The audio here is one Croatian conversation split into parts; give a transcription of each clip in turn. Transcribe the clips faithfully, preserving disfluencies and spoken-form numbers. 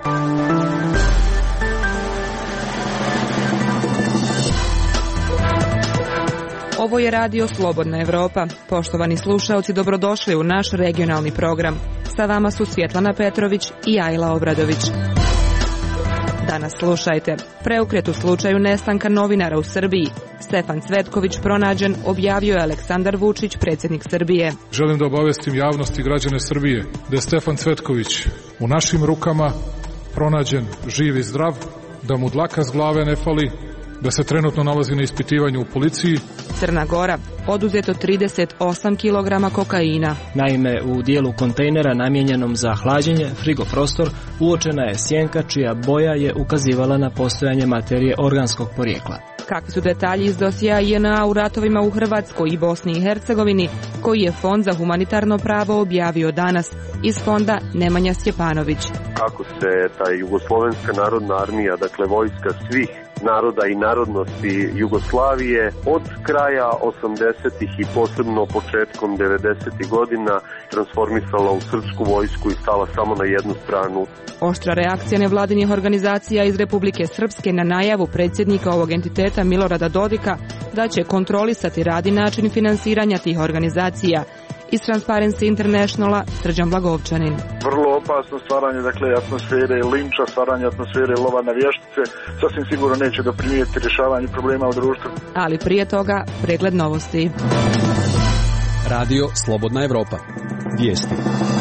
Ovo je radio Slobodna Evropa. Poštovani slušaoci, dobrodošli u naš regionalni program. Sa vama su Svjetlana Petrović i Ajla Obradović. Danas slušajte. Preokret u slučaju nestanka novinara u Srbiji. Stefan Cvetković pronađen, objavio je Aleksandar Vučić, predsjednik Srbije. Želim da obavestim javnost i građane Srbije da je Stefan Cvetković u našim rukama, pronađen živ i zdrav, da mu dlaka s glave ne fali, da se trenutno nalazi na ispitivanju u policiji. Crna Gora, oduzeto trideset osam kilograma kokaina. Naime, u dijelu kontejnera namijenjenom za hlađenje, frigoprostor, uočena je sjenka čija boja je ukazivala na postojanje materije organskog porijekla. Kakvi su detalji iz dosjea J N A u ratovima u Hrvatskoj i Bosni i Hercegovini, koji je Fond za humanitarno pravo objavio danas? Iz fonda Nemanja Stjepanović. Kako se ta Jugoslovenska narodna armija, dakle vojska svih naroda i narodnosti Jugoslavije, od kraja osamdesetih i posebno početkom devedesetih godina transformisala u srpsku vojsku i stala samo na jednu stranu. Oštra reakcija nevladinih organizacija iz Republike Srpske na najavu predsjednika ovog entiteta Milorada Dodika da će kontrolisati rad i način finansiranja tih organizacija. Iz Transparency Internationala Srđan Blagovčanin. Vrlo opasno stvaranje, dakle, atmosfere linča, stvaranje atmosfere lova na vještice, sasvim sigurno neće doprinijeti rješavanju problema u društvu. Ali prije toga, pregled novosti. Radio Slobodna Evropa. Vijesti.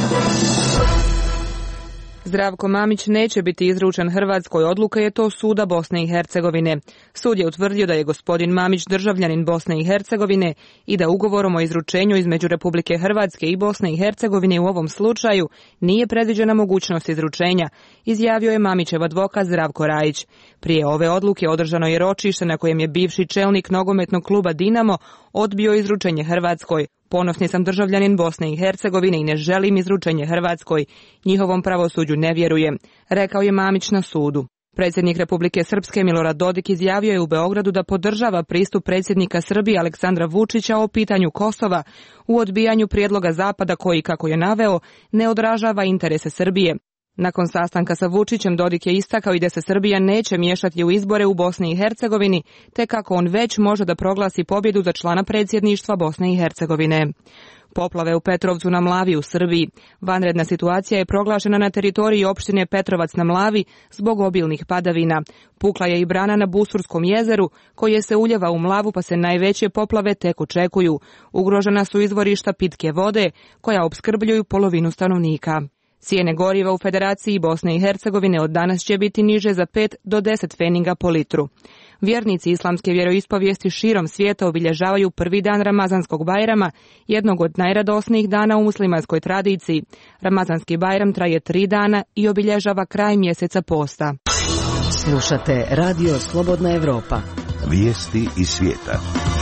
Zdravko Mamić neće biti izručen Hrvatskoj, odluka je to suda Bosne i Hercegovine. Sud je utvrdio da je gospodin Mamić državljanin Bosne i Hercegovine i da ugovorom o izručenju između Republike Hrvatske i Bosne i Hercegovine u ovom slučaju nije predviđena mogućnost izručenja, izjavio je Mamićev advokat Zdravko Rajić. Prije ove odluke održano je ročište na kojem je bivši čelnik nogometnog kluba Dinamo odbio izručenje Hrvatskoj. Ponosni sam državljanin Bosne i Hercegovine i ne želim izručenje Hrvatskoj. Njihovom pravosuđu ne vjerujem, rekao je Mamić na sudu. Predsjednik Republike Srpske Milorad Dodik izjavio je u Beogradu da podržava pristup predsjednika Srbije Aleksandra Vučića o pitanju Kosova u odbijanju prijedloga Zapada koji, kako je naveo, ne odražava interese Srbije. Nakon sastanka sa Vučićem, Dodik je istakao i da se Srbija neće miješati u izbore u Bosni i Hercegovini, te kako on već može da proglasi pobjedu za člana predsjedništva Bosne i Hercegovine. Poplave u Petrovcu na Mlavi u Srbiji. Vanredna situacija je proglašena na teritoriji opštine Petrovac na Mlavi zbog obilnih padavina. Pukla je i brana na Busurskom jezeru, koje se uljeva u Mlavu, pa se najveće poplave tek očekuju. Ugrožena su izvorišta pitke vode, koja opskrbljuju polovinu stanovnika. Cijene goriva u Federaciji Bosne i Hercegovine od danas će biti niže za pet do deset feninga po litru. Vjernici islamske vjeroispovijesti širom svijeta obilježavaju prvi dan Ramazanskog Bajrama, jednog od najradosnijih dana u muslimanskoj tradiciji. Ramazanski Bajram traje tri dana i obilježava kraj mjeseca posta. Slušate Radio Slobodna Evropa. Vijesti iz svijeta.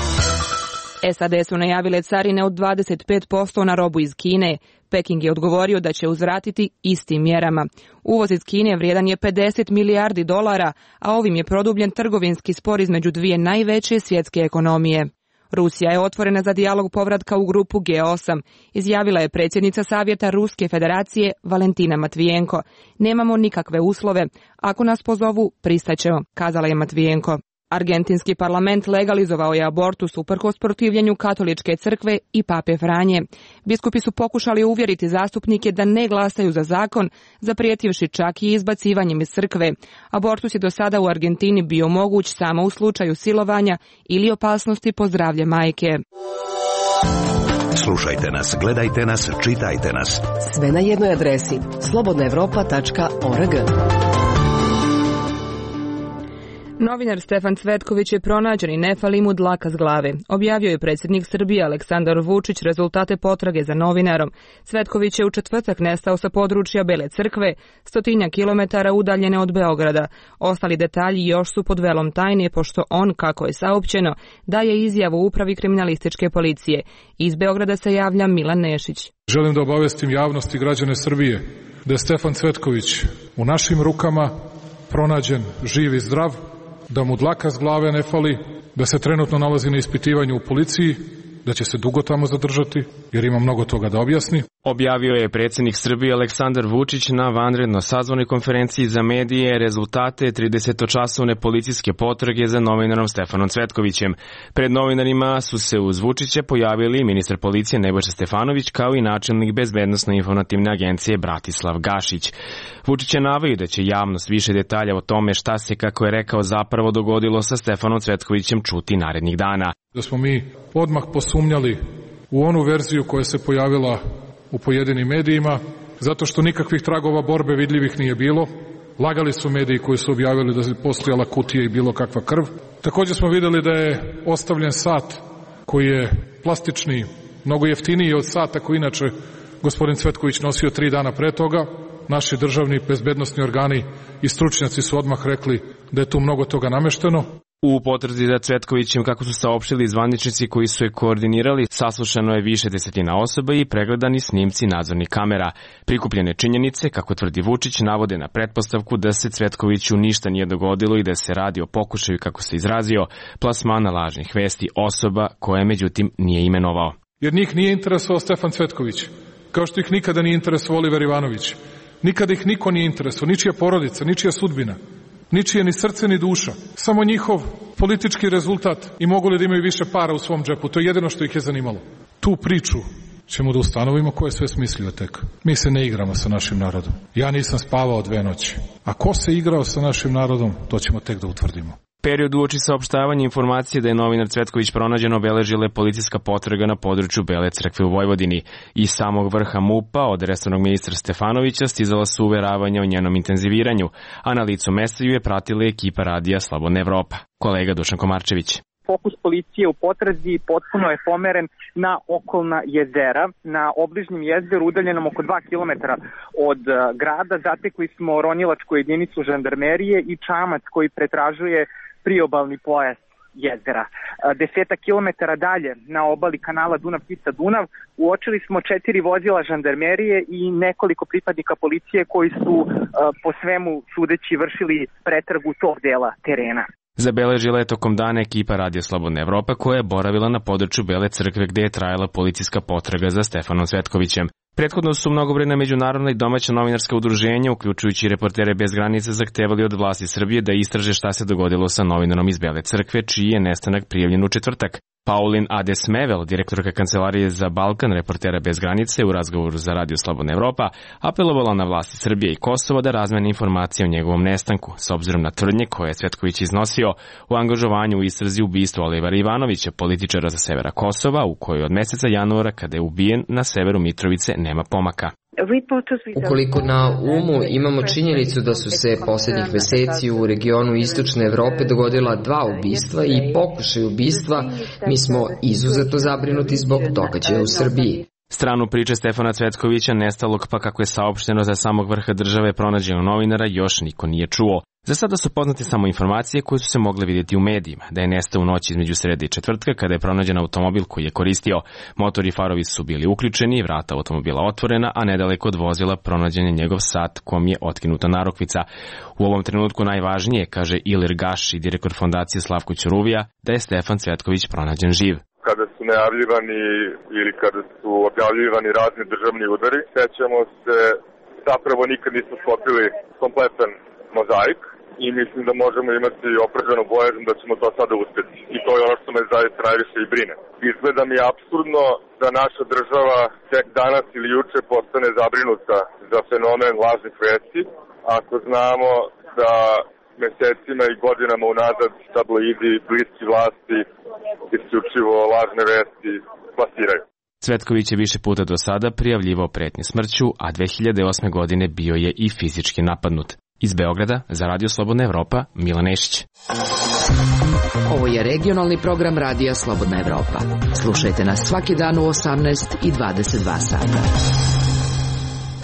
S A D su najavile carine od dvadeset pet posto na robu iz Kine. Peking je odgovorio da će uzvratiti istim mjerama. Uvoz iz Kine vrijedan je pedeset milijardi dolara, a ovim je produbljen trgovinski spor između dvije najveće svjetske ekonomije. Rusija je otvorena za dijalog povratka u grupu G osam, izjavila je predsjednica Savjeta Ruske federacije Valentina Matvijenko. Nemamo nikakve uslove, ako nas pozovu, pristaćemo, kazala je Matvijenko. Argentinski parlament legalizovao je abortus uprkos protivljenju katoličke crkve i pape Franje. Biskupi su pokušali uvjeriti zastupnike da ne glasaju za zakon, zaprijetivši čak i izbacivanjem iz crkve. Abortus je do sada u Argentini bio moguć samo u slučaju silovanja ili opasnosti po zdravlje majke. Slušajte nas, gledajte nas, čitajte nas. Sve na jednoj adresi slobodna evropa tačka org. Novinar Stefan Cvetković je pronađen i ne fali mu dlaka s glave. Objavio je predsjednik Srbije Aleksandar Vučić rezultate potrage za novinarom. Cvetković je u četvrtak nestao sa područja Bele crkve, stotinja kilometara udaljene od Beograda. Ostali detalji još su pod velom tajne, pošto on, kako je saopćeno, daje izjavu upravi kriminalističke policije. Iz Beograda se javlja Milan Nešić. Želim da obavestim javnost i građane Srbije da je Stefan Cvetković u našim rukama, pronađen živ i zdrav, da mu dlaka s glave ne fali, da se trenutno nalazi na ispitivanju u policiji da će se dugo tamo zadržati, jer ima mnogo toga da objasni. Objavio je predsjednik Srbije Aleksandar Vučić na vanredno sazvanoj konferenciji za medije rezultate tridesetočasovne policijske potrage za novinarom Stefanom Cvetkovićem. Pred novinarima su se uz Vučića pojavili ministar policije Nebojša Stefanović kao i načelnik Bezbednosno-informativne agencije Bratislav Gašić. Vučić je naveo da će javnost više detalja o tome šta se, kako je rekao, zapravo dogodilo sa Stefanom Cvetkovićem čuti narednih dana. Da smo mi odmah posumnjali u onu verziju koja se pojavila u pojedinim medijima, zato što nikakvih tragova borbe vidljivih nije bilo. Lagali su mediji koji su objavili da je postojala kutija i bilo kakva krv. Također smo videli da je ostavljen sat koji je plastični, mnogo jeftiniji od sata koji inače gospodin Cvetković nosio tri dana pre toga. Naši državni bezbednosni organi i stručnjaci su odmah rekli da je tu mnogo toga namešteno. U potrazi za Cvetkovićem, kako su saopštili zvaničnici koji su je koordinirali, saslušano je više desetina osoba i pregledani snimci nadzornih kamera. Prikupljene činjenice, kako tvrdi Vučić, navode na pretpostavku da se Cvetkoviću ništa nije dogodilo i da se radi o pokušaju, kako se izrazio, plasmana lažnih vesti osoba koje međutim nije imenovao. Jer njih nije interesovao Stefan Cvetković, kao što ih nikada nije interesovao Oliver Ivanović. Nikada ih niko nije interesovao, ničija porodica, ničija sudbina. Ničije ni srce ni duša, samo njihov politički rezultat i mogu li da imaju više para u svom džepu, to je jedino što ih je zanimalo. Tu priču ćemo da ustanovimo ko je sve smislio tek. Mi se ne igramo sa našim narodom. Ja nisam spavao dve noći. A ko se igrao sa našim narodom, to ćemo tek da utvrdimo. Period uoči saopštavanja informacije da je novinar Cvetković pronađen obeležila je policijska potraga na području Bele Crkve u Vojvodini. Iz samog vrha MUP-a od resornog ministra Stefanovića stizala su uveravanja o njenom intenziviranju, a na licu mesta ju je pratila ekipa radija Slobodna Evropa. Kolega Dušan Komarčević. Fokus policije u potrazi potpuno je pomeren na okolna jezera. Na obližnjem jezeru, udaljenom oko dva kilometra od grada, zatekli smo ronilačku jedinicu žandarmerije i čamac koji pretražuje priobalni pojas jezera. Desetak kilometara dalje, na obali kanala Dunav-Tisa-Dunav, uočili smo četiri vozila žandarmerije i nekoliko pripadnika policije koji su po svemu sudeći vršili pretragu tog dela terena. Zabeležila je tokom dana ekipa Radija Slobodna Evropa koja je boravila na području Bele Crkve gde je trajala policijska potraga za Stefanom Cvetkovićem. Prethodno su mnogobrojna međunarodna i domaća novinarska udruženja, uključujući Reportere bez granica, zahtevali od vlasti Srbije da istraže šta se dogodilo sa novinarom iz Bele Crkve, čiji je nestanak prijavljen u četvrtak. Paulin Adesmevel, direktorka Kancelarije za Balkan Reportera bez granice, u razgovoru za Radio Slobodna Evropa, apelovala na vlasti Srbije i Kosova da razmene informacije o njegovom nestanku, s obzirom na tvrdnje koje je Cvetković iznosio u angažovanju u istrazi ubistva Olivera Ivanovića, političara sa severa Kosova, u kojoj od meseca januara, kada je ubijen na severu Mitrovice, nema pomaka. Ukoliko na umu imamo činjenicu da su se posljednjih meseci u regionu Istočne Evrope dogodila dva ubistva i pokušaj ubistva, mi smo izuzetno zabrinuti zbog događaja u Srbiji. Stranu priče Stefana Cvetkovića, nestalog pa kako je saopšteno za samog vrha države pronađenog novinara, još niko nije čuo. Za sada su poznate samo informacije koje su se mogle vidjeti u medijima, da je nestao u noći između srede i četvrtka kada je pronađen automobil koji je koristio. Motor i farovi su bili uključeni, vrata automobila otvorena, a nedaleko od vozila pronađen je njegov sat kom je otkinuta narukvica. U ovom trenutku najvažnije, kaže Ilir Gaši, direktor fondacije Slavko Ćuruvija, da je Stefan Cvetković pronađen živ. Kada su najavljivani ili kada su objavljivani razni državni udari, sećamo se, zapravo nikad nismo sklopili kompletan mozaik i mislim da možemo imati opravdanu bojazan da ćemo to sada uspjeti. I to je ono što me zaista najviše i brine. Izgleda mi je apsurdno da naša država tek danas ili juče postane zabrinuta za fenomen lažnih vesti, ako znamo da mesecima i godinama unazad tabloidi, bliski vlasti isključivo lažne vesti plasiraju. Cvetković je više puta do sada prijavljivao pretnje smrću, a dve hiljade osme godine bio je i fizički napadnut. Iz Beograda za Radio Slobodna Evropa, Milan Nešić. Ovo je regionalni program Radija Slobodna Evropa. Slušajte nas svaki dan u osamnaest i dvadeset dva sata.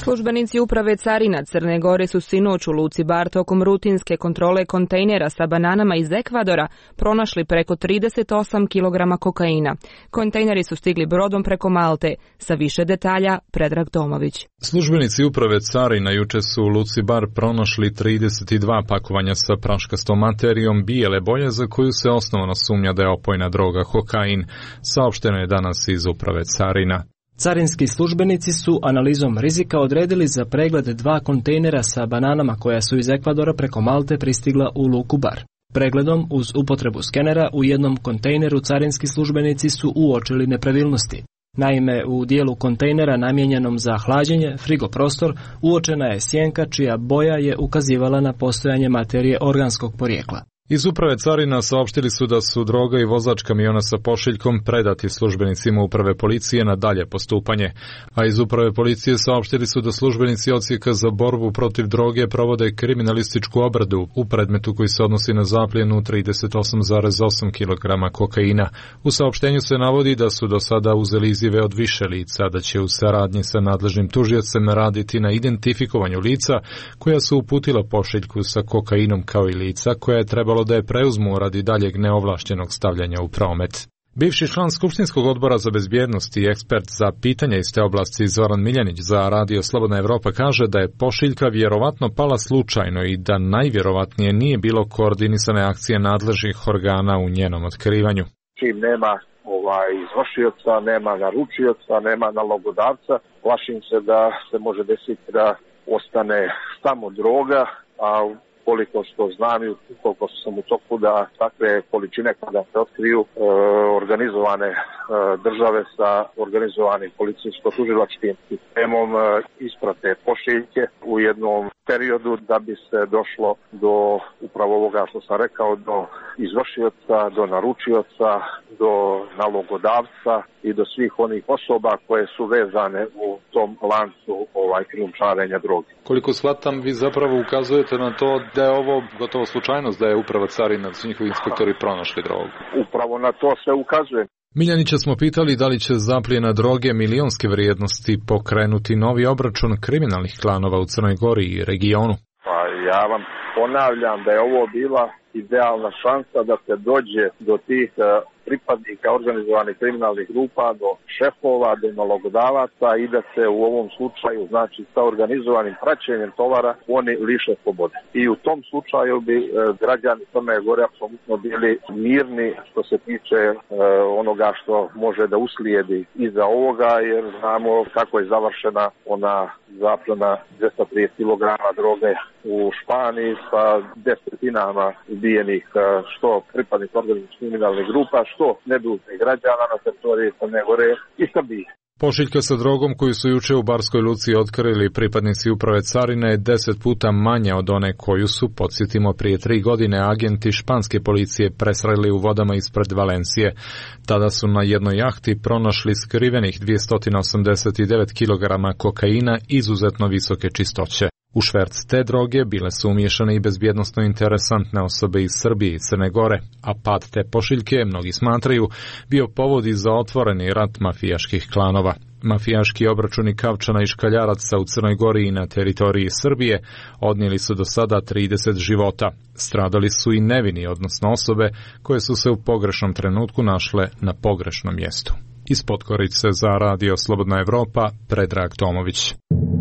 Službenici uprave carina Crne Gore su sinoć u luci Bar tokom rutinske kontrole kontejnera sa bananama iz Ekvadora pronašli preko trideset osam kilograma kokaina. Kontejneri su stigli brodom preko Malte. Sa više detalja, Predrag Tomović. Službenici uprave carina juče su u luci Bar pronašli trideset dva pakovanja sa praškastom materijom bijele boje za koju se osnovano sumnja da je opojna droga kokain. Saopšteno je danas iz uprave carina. Carinski službenici su analizom rizika odredili za pregled dva kontejnera sa bananama koja su iz Ekvadora preko Malte pristigla u luku Bar. Pregledom uz upotrebu skenera u jednom kontejneru carinski službenici su uočili nepravilnosti. Naime, u dijelu kontejnera namijenjenom za hlađenje, frigoprostor, uočena je sjenka čija boja je ukazivala na postojanje materije organskog porijekla. Iz uprave carina saopštili su da su droga i vozač kamiona sa pošiljkom predati službenicima uprave policije na dalje postupanje, a iz uprave policije saopštili su da službenici odsjeka za borbu protiv droge provode kriminalističku obradu u predmetu koji se odnosi na zapljenu trideset osam zarez osam kilograma kokaina. U saopštenju se navodi da su do sada uzeli izjave od više lica, da će u saradnji sa nadležnim tužiocem raditi na identifikovanju lica koja su uputila pošiljku sa kokainom kao i lica koja je trebalo da je preuzmu radi daljeg neovlašćenog stavljanja u promet. Bivši član Skupštinskog odbora za bezbjednost i ekspert za pitanja iz te oblasti Zoran Miljanić za Radio Slobodna Evropa kaže da je pošiljka vjerovatno pala slučajno i da najvjerovatnije nije bilo koordinisane akcije nadležnih organa u njenom otkrivanju. Čim nema ovaj izvršioca, nema naručioca, nema nalogodavca, plašim se da se može desiti da ostane samo droga, a koliko što znam i koliko sam u toku da takve količine kada se otkriju e, organizovane e, države sa organizovanim policijsko-tužilačkim sistemom e, isprate pošiljke u jednom periodu da bi se došlo do upravo ovoga što sam rekao, do izvršioca, do naručioca, do nalogodavca i do svih onih osoba koje su vezane u tom lancu ovaj krijumčarenja droge. Koliko shvatam, vi zapravo ukazujete na to da je ovo gotovo slučajnost da je uprava carina, da su njihovi inspektori pronašli drogu. Upravo na to se ukazuje. Miljanića smo pitali da li će zaplijena droge milionske vrijednosti pokrenuti novi obračun kriminalnih klanova u Crnoj Gori i regionu. Pa ja vam ponavljam da je ovo bila idealna šansa da se dođe do tih pripadnika organizovanih kriminalnih grupa, do šefova, do nalogodavaca i da se u ovom slučaju, znači sa organizovanim praćenjem tovara, oni liše slobode. I u tom slučaju bi e, građani Crne Gore apsolutno bili mirni što se tiče e, onoga što može da uslijedi iza ovoga, jer znamo kako je završena ona zapljena dvesta trideset kilograma droge u Španiji sa desetinama ubijenih što pripadnika organizovanih kriminalnih grupa, što nedužnih građana na teritoriji Crne Gore i Srbije. Pošiljka sa drogom koju su juče u Barskoj luci otkrili pripadnici uprave carine je deset puta manja od one koju su, podsjetimo, prije tri godine agenti španske policije presreli u vodama ispred Valencije. Tada su na jednoj jahti pronašli skrivenih dvjesto osamdeset devet kilograma kokaina izuzetno visoke čistoće. U šverc te droge bile su umiješane i bezbjednosno interesantne osobe iz Srbije i Crne Gore, a pad te pošiljke, mnogi smatraju, bio povod i za otvoreni rat mafijaških klanova. Mafijaški obračuni Kavčana i Škaljaraca u Crnoj Gori i na teritoriji Srbije odnijeli su do sada trideset života. Stradali su i nevini, odnosno osobe koje su se u pogrešnom trenutku našle na pogrešnom mjestu. Iz Podgorice za Radio Slobodna Evropa, Predrag Tomović.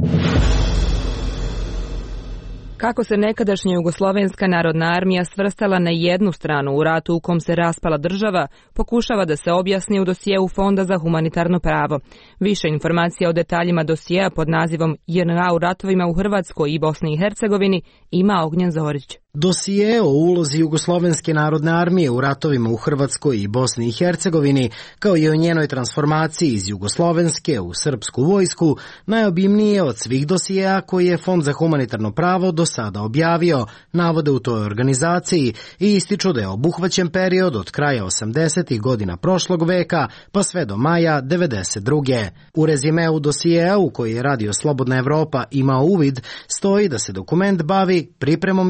Kako se nekadašnja Jugoslovenska narodna armija svrstala na jednu stranu u ratu u kom se raspala država, pokušava da se objasni u dosijeu Fonda za humanitarno pravo. Više informacija o detaljima dosijeja pod nazivom J N A u ratovima u Hrvatskoj i Bosni i Hercegovini ima Ognjen Zorić. Dosije o ulozi Jugoslovenske narodne armije u ratovima u Hrvatskoj i Bosni i Hercegovini, kao i o njenoj transformaciji iz Jugoslovenske u srpsku vojsku, najobimniji je od svih dosijeja koji je Fond za humanitarno pravo do sada objavio, navode u toj organizaciji i ističu da je obuhvaćen period od kraja osamdesetih godina prošlog veka pa sve do maja devedeset druge. U rezimeu dosijeja u koji je Radio Slobodna Evropa imao uvid, stoji da se dokument bavi pripremom J N A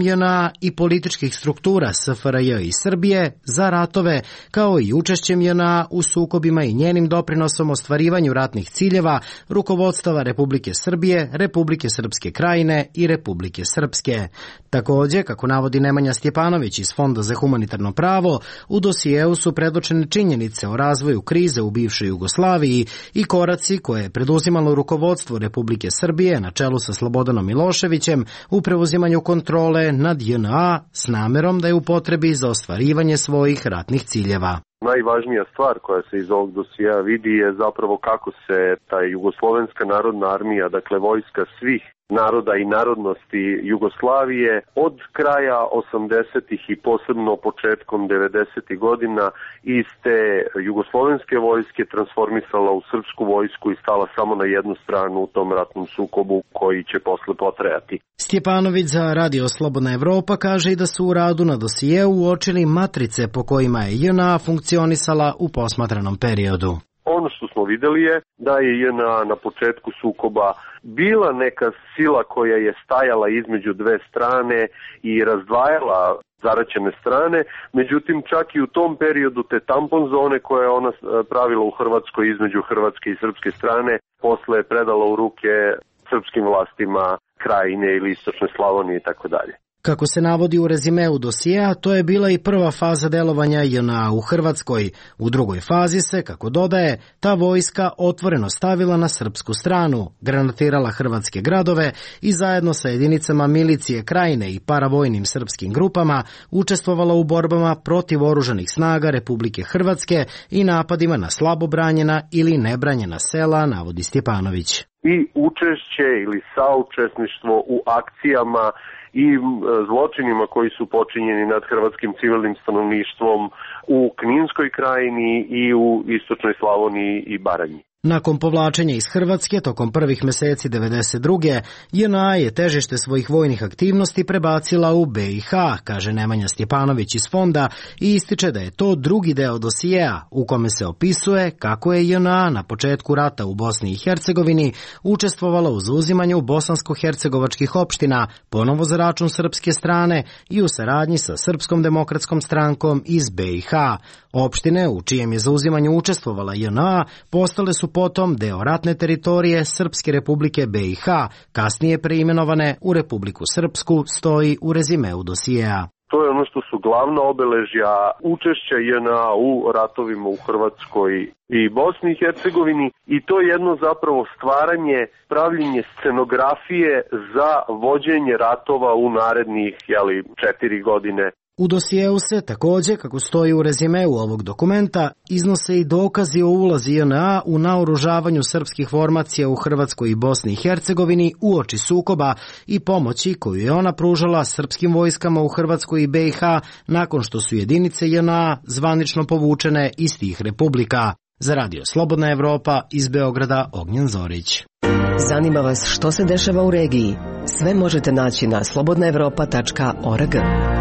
građana i političkih struktura S F R J i Srbije za ratove, kao i učešćem J N A u sukobima i njenim doprinosom ostvarivanju ratnih ciljeva rukovodstava Republike Srbije, Republike Srpske Krajine i Republike Srpske. Takođe, kako navodi Nemanja Stjepanović iz Fonda za humanitarno pravo, u dosijeu su predočene činjenice o razvoju krize u bivšoj Jugoslaviji i koraci koje je preduzimalo rukovodstvo Republike Srbije na čelu sa Slobodanom Miloševićem u preuzimanju kontrole nad J N A s namerom da je upotrebi za ostvarivanje svojih ratnih ciljeva. Najvažnija stvar koja se iz ovog dosija vidi je zapravo kako se ta Jugoslovenska narodna armija, dakle vojska svih naroda i narodnosti Jugoslavije od kraja osamdesetih i posebno početkom devedesetih godina iz te jugoslovenske vojske transformisala u srpsku vojsku i stala samo na jednu stranu u tom ratnom sukobu koji će posle potrajati. Stjepanović za Radio Slobodna Evropa kaže i da su u radu na dosijeu uočili matrice po kojima je J N A funkcionisala u posmatranom periodu. Ono što smo videli je da je J N A na početku sukoba bila neka sila koja je stajala između dve strane i razdvajala zaraćene strane, međutim čak i u tom periodu te tampon zone koje je ona pravila u Hrvatskoj između hrvatske i srpske strane posle je predala u ruke srpskim vlastima Krajine ili Istočne Slavonije i tako dalje. Kako se navodi u rezimeu dosijea, to je bila i prva faza delovanja J N A u Hrvatskoj. U drugoj fazi se, kako dodaje, ta vojska otvoreno stavila na srpsku stranu, granatirala hrvatske gradove i zajedno sa jedinicama milicije Krajine i paravojnim srpskim grupama učestvovala u borbama protiv oružanih snaga Republike Hrvatske i napadima na slabo branjena ili nebranjena sela, navodi Stjepanović. I učešće ili saučesništvo u akcijama i zločinima koji su počinjeni nad hrvatskim civilnim stanovništvom u Kninskoj krajini i u Istočnoj Slavoniji i Baranji. Nakon povlačenja iz Hrvatske tokom prvih meseci devedeset druge. J N A je težište svojih vojnih aktivnosti prebacila u B i H, kaže Nemanja Stjepanović iz Fonda i ističe da je to drugi deo dosijea u kome se opisuje kako je J N A na početku rata u Bosni i Hercegovini učestvovala u zauzimanju bosansko-hercegovačkih opština, ponovo za račun srpske strane i u saradnji sa Srpskom demokratskom strankom iz B i H. Opštine u čijem je zauzimanju učestvovala J N A postale su potom deo ratne teritorije Srpske republike B i H, kasnije preimenovane u Republiku Srpsku, stoji u rezimeu dosijea. To je ono što su glavna obeležja učešća J N A u ratovima u Hrvatskoj i Bosni i Hercegovini i to je jedno zapravo stvaranje, pravljenje scenografije za vođenje ratova u narednih jeli, četiri godine. U dosijeu se takođe, kako stoji u rezimeu ovog dokumenta, iznose i dokazi o ulazi J N A u naoružavanju srpskih formacija u Hrvatskoj i Bosni i Hercegovini uoči sukoba i pomoći koju je ona pružala srpskim vojskama u Hrvatskoj i B i H nakon što su jedinice J N A zvanično povučene iz tih republika. Za Radio Slobodna Evropa iz Beograda, Ognjen Zorić. Zanima vas što se dešava u regiji? Sve možete naći na slobodna evropa tačka org.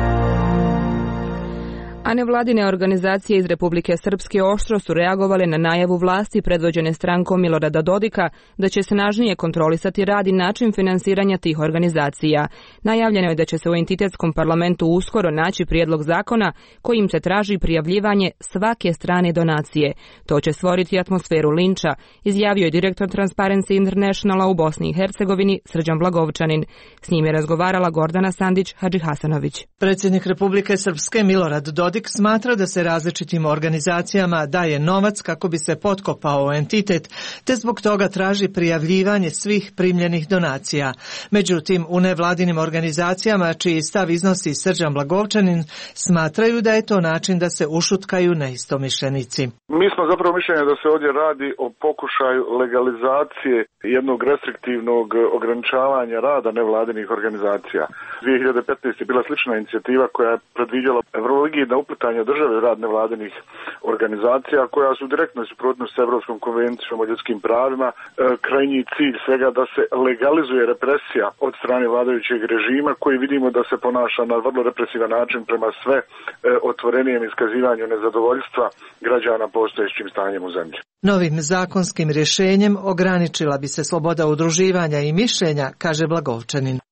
A nevladine organizacije iz Republike Srpske oštro su reagovale na najavu vlasti predvođene strankom Milorada Dodika da će snažnije kontrolisati rad i način finansiranja tih organizacija. Najavljeno je da će se u entitetskom parlamentu uskoro naći prijedlog zakona kojim se traži prijavljivanje svake strane donacije. To će stvoriti atmosferu linča, izjavio je direktor Transparency Internationala u Bosni i Hercegovini Srđan Blagovčanin. S njim je razgovarala Gordana Sandić Hadžihasanović. Predsjednik Republike Srpske Milorad Dodik smatra da se različitim organizacijama daje novac kako bi se potkopao entitet, te zbog toga traži prijavljivanje svih primljenih donacija. Međutim, u nevladinim organizacijama, čiji stav iznosi Srđan Blagovčanin, smatraju da je to način da se ušutkaju neistomišljenici. Mi smo zapravo mišljenja da se ovdje radi o pokušaju legalizacije jednog restriktivnog ograničavanja rada nevladinih organizacija. dvije hiljade petnaeste. je bila slična inicijativa koja je predviđala vrlo rigidna uplitanja države rad nevladinih organizacija koja su u direktnoj suprotnosti s Evropskom konvencijom o ljudskim pravima. Krajnji cilj svega da se legalizuje represija od strane vladajućeg režima koji vidimo da se ponaša na vrlo represivan način prema sve otvorenijem iskazivanju nezadovoljstva građana postojećim stanjem u zemlji. Novim zakonskim rješenjem ograničila bi se sloboda udruživanja i mišljenja, kaže Blagovčanin.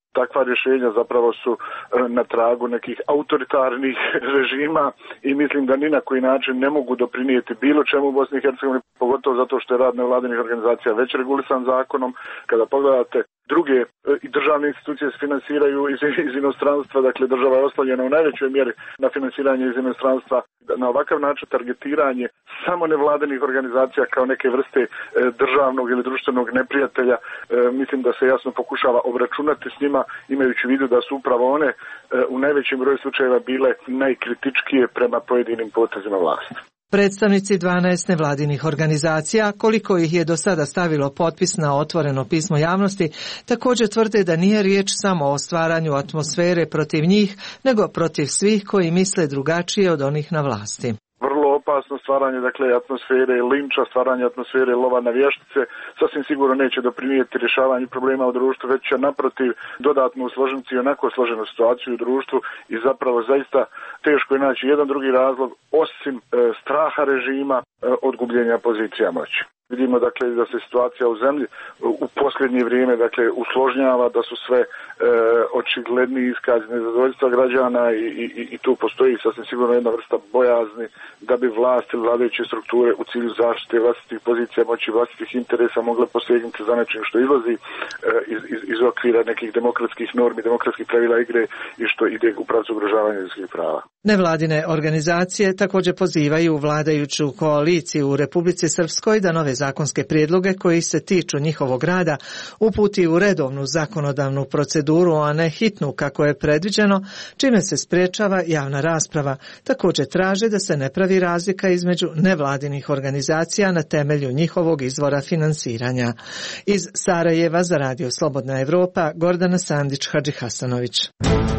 Takva rješenja zapravo su na tragu nekih autoritarnih režima i mislim da ni na koji način ne mogu doprinijeti bilo čemu u Bosni i Hercegovini, pogotovo zato što je rad nevladinih organizacija već regulisan zakonom. Kada pogledate druge i državne institucije se finansiraju iz, iz inostranstva, dakle država je oslonjena u najvećoj mjeri na finansiranje iz inostranstva. Na ovakav način targetiranje samo nevladinih organizacija kao neke vrste državnog ili društvenog neprijatelja, mislim da se jasno pokušava obračunati s njima, imajući u vidu da su upravo one u najvećem broju slučajeva bile najkritičkije prema pojedinim potezima vlasti. Predstavnici dvanaest nevladinih organizacija, koliko ih je do sada stavilo potpis na otvoreno pismo javnosti, također tvrde da nije riječ samo o stvaranju atmosfere protiv njih, nego protiv svih koji misle drugačije od onih na vlasti. Opasno stvaranje, dakle, atmosfere linča, stvaranje atmosfere lova na vještice, sasvim sigurno neće doprinijeti rješavanju problema u društvu, već će naprotiv dodatno usložiti i onako složenu situaciju u društvu i zapravo zaista teško je naći jedan drugi razlog osim e, straha režima e, od gubljenja pozicija moći. Vidimo dakle da se situacija u zemlji u posljednje vrijeme dakle usložnjava, da su sve e, očigledni iskazi nezadovoljstva građana i, i, i tu postoji sasvim sigurno jedna vrsta bojazni da bi vlast ili vladajuće strukture u cilju zaštite vlastitih pozicija moći, vlastitih interesa mogle posegnuti za nečim što izlazi e, iz, iz, iz okvira nekih demokratskih normi, demokratskih pravila igre i što ide u pravcu ugrožavanja ljudskih prava. Nevladine organizacije također pozivaju vladajuću koaliciju u Republici Srpskoj da nove zakonske prijedloge koji se tiču njihovog rada uputi u redovnu zakonodavnu proceduru, a ne hitnu kako je predviđeno, čime se sprečava javna rasprava. Također traže da se ne pravi razlika između nevladinih organizacija na temelju njihovog izvora finansiranja. Iz Sarajeva za Radio Slobodna Evropa, Gordana Sandić-Hadžihasanović.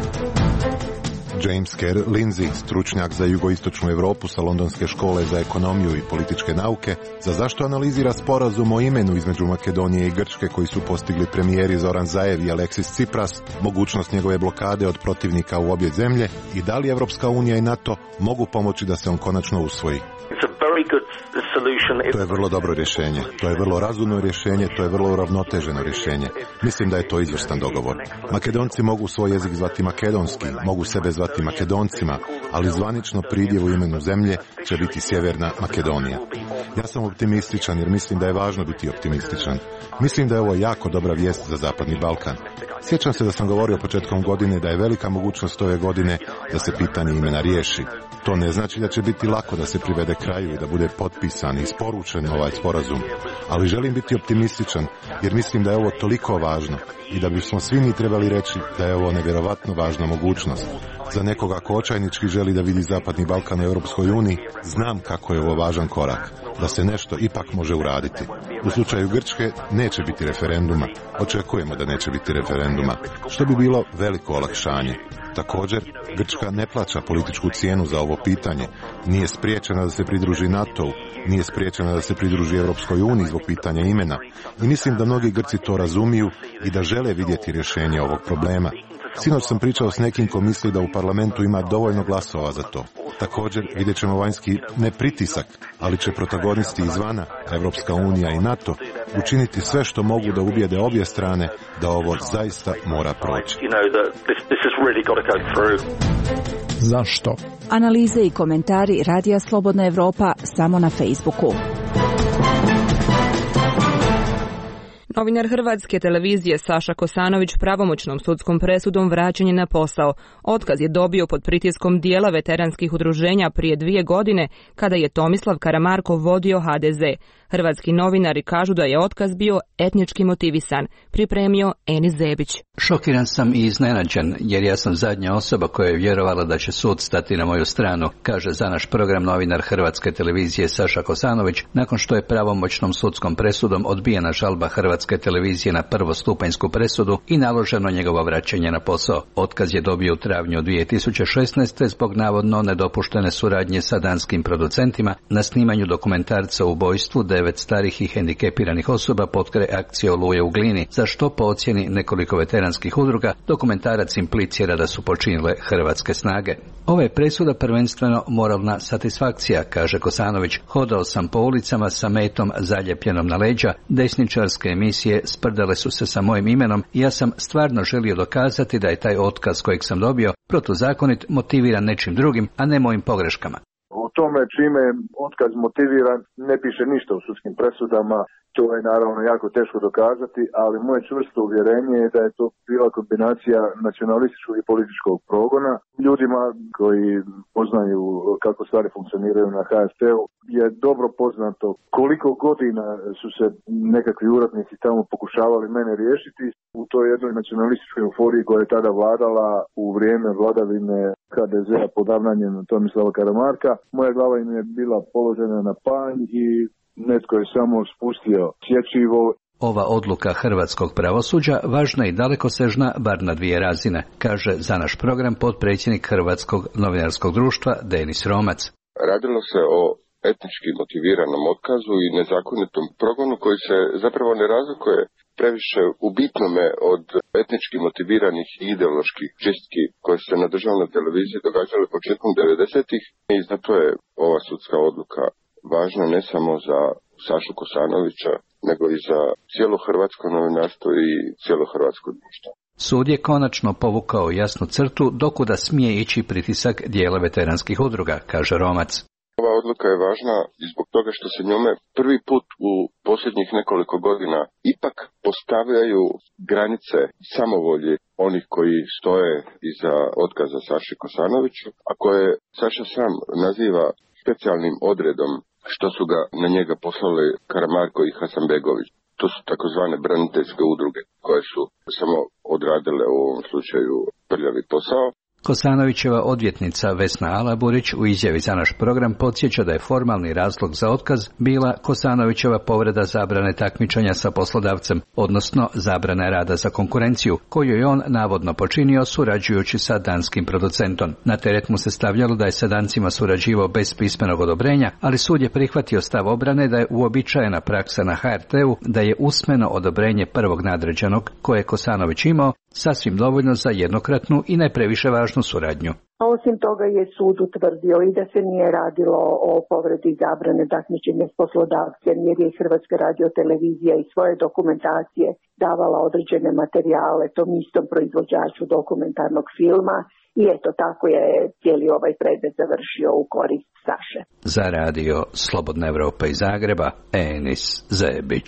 James Kerr Lindsay, stručnjak za jugoistočnu Europu sa Londonske škole za ekonomiju i političke nauke, za zašto analizira sporazum o imenu između Makedonije i Grčke koji su postigli premijeri Zoran Zaev i Aleksis Tsipras, mogućnost njegove blokade od protivnika u obje zemlje i da li Evropska unija i NATO mogu pomoći da se on konačno usvoji. To je vrlo dobro rješenje, to je vrlo razumno rješenje, to je vrlo uravnoteženo rješenje. Mislim da je to izvrstan dogovor. Makedonci mogu svoj jezik zvati makedonski, mogu sebe zvati Makedoncima, ali zvanično pridjev u imenu zemlje će biti Sjeverna Makedonija. Ja sam optimističan jer mislim da je važno biti optimističan. Mislim da je ovo jako dobra vijest za Zapadni Balkan. Sjećam se da sam govorio početkom godine da je velika mogućnost ove godine da se pitanje imena riješi. To ne znači da će biti lako da se privede kraju i da bude potpisan i isporučen ovaj sporazum, ali želim biti optimističan jer mislim da je ovo toliko važno i da bismo svi mi trebali reći da je ovo nevjerovatno važna mogućnost. Za nekoga ko očajnički želi da vidi Zapadni Balkan u Europskoj uniji, znam kako je ovo važan korak, da se nešto ipak može uraditi. U slučaju Grčke neće biti referenduma, očekujemo da neće biti referenduma, što bi bilo veliko olakšanje. Također, Grčka ne plaća političku cijenu za ovo pitanje, nije spriječena da se pridruži NATO-u, nije spriječena da se pridruži Europskoj uniji zbog pitanja imena i mislim da mnogi Grci to razumiju i da žele vidjeti rješenje ovog problema. Sinoć sam pričao s nekim ko misli da u parlamentu ima dovoljno glasova za to. Također vidjet ćemo vanjski ne pritisak, ali će protagonisti izvana, Evropska unija i NATO, učiniti sve što mogu da ubijede obje strane da ovo zaista mora proći. Zašto? Analize i komentari Radija Slobodna Evropa samo na Facebooku. Novinar Hrvatske televizije Saša Kosanović pravomoćnom sudskom presudom vraćen je na posao. Otkaz je dobio pod pritiskom dijela veteranskih udruženja prije dvije godine kada je Tomislav Karamarko vodio ha de ze. Hrvatski novinari kažu da je otkaz bio etnički motivisan, pripremio Enis Zebić. Šokiran sam i iznenađen, jer ja sam zadnja osoba koja je vjerovala da će sud stati na moju stranu, kaže za naš program novinar Hrvatske televizije Saša Kosanović, nakon što je pravomoćnom sudskom presudom odbijena žalba Hrvatske televizije na prvostupanjsku presudu i naloženo njegovo vraćanje na posao. Otkaz je dobio u travnju dvije tisuće šesnaeste. zbog navodno nedopuštene suradnje sa danskim producentima na snimanju dokumentarca o ubojstvu devet starih i hendikepiranih osoba potkraj akcije Oluje u Glini, za što po ocjeni nekoliko veteranskih udruga dokumentarac implicira da su počinile hrvatske snage. Ova je presuda prvenstveno moralna satisfakcija, kaže Kosanović. Hodao sam po ulicama sa metom zaljepljenom na leđa, desničarske emisije sprdale su se sa mojim imenom i ja sam stvarno želio dokazati da je taj otkaz kojeg sam dobio protuzakonit, motiviran nečim drugim, a ne mojim pogreškama. O tome čime je otkaz motiviran ne piše ništa u sudskim presudama, to je naravno jako teško dokazati, ali moje čvrsto uvjerenje je da je to bila kombinacija nacionalističkog i političkog progona. Ljudima koji poznaju kako stvari funkcioniraju na H R T-u je dobro poznato koliko godina su se nekakvi uradnici tamo pokušavali mene riješiti u toj jednoj nacionalističkoj euforiji koja je tada vladala u vrijeme vladavine H D Z-a pod ravnanjem Tomislava Karamarka. Moja glava im je bila položena na panj i netko je samo spustio sječivo. Ova odluka hrvatskog pravosuđa važna i dalekosežna, bar na dvije razine, kaže za naš program potpredsjednik Hrvatskog novinarskog društva Denis Romac. Radilo se o etnički motiviranom otkazu i nezakonitom progonu koji se zapravo ne razlikuje previše u bitnome od etnički motiviranih i ideoloških čistki koje se na državnoj televiziji događale početkom devedesetih i zato je ova sudska odluka važna ne samo za Sašu Kosanovića, nego i za cijelo hrvatsko novinarstvo i cijelo hrvatsko društvo. Sud je konačno povukao jasnu crtu dokuda smije ići pritisak dijela veteranskih udruga, kaže Romac. Ova odluka je važna i zbog toga što se njome prvi put u posljednjih nekoliko godina ipak postavljaju granice samovolji onih koji stoje iza otkaza Saši Kosanoviću, a koje Saša sam naziva specijalnim odredom što su ga na njega poslali Karamarko i Hasanbegović. To su takozvane braniteljske udruge koje su samo odradile u ovom slučaju prljavi posao. Kosanovićeva odvjetnica Vesna Alaburić u izjavi za naš program podsjeća da je formalni razlog za otkaz bila Kosanovićeva povreda zabrane takmičenja sa poslodavcem, odnosno zabrane rada za konkurenciju, koju je on navodno počinio surađujući sa danskim producentom. Na teret mu se stavljalo da je sa Dancima surađivao bez pismenog odobrenja, ali sud je prihvatio stav obrane da je uobičajena praksa na H R T-u da je usmeno odobrenje prvog nadređenog koje je Kosanović imao sasvim dovoljno za jednokratnu i ne previše važnu suradnju. Osim toga je sud utvrdio i da se nije radilo o povredi zabrane takmičenja s poslodavcem, jer je Hrvatska radiotelevizija iz svoje dokumentacije davala određene materijale tom istom proizvođaču dokumentarnog filma i eto tako je cijeli ovaj predmet završio u korist Saše. Za radio Slobodna Evropa iz Zagreba, Enis Zebić.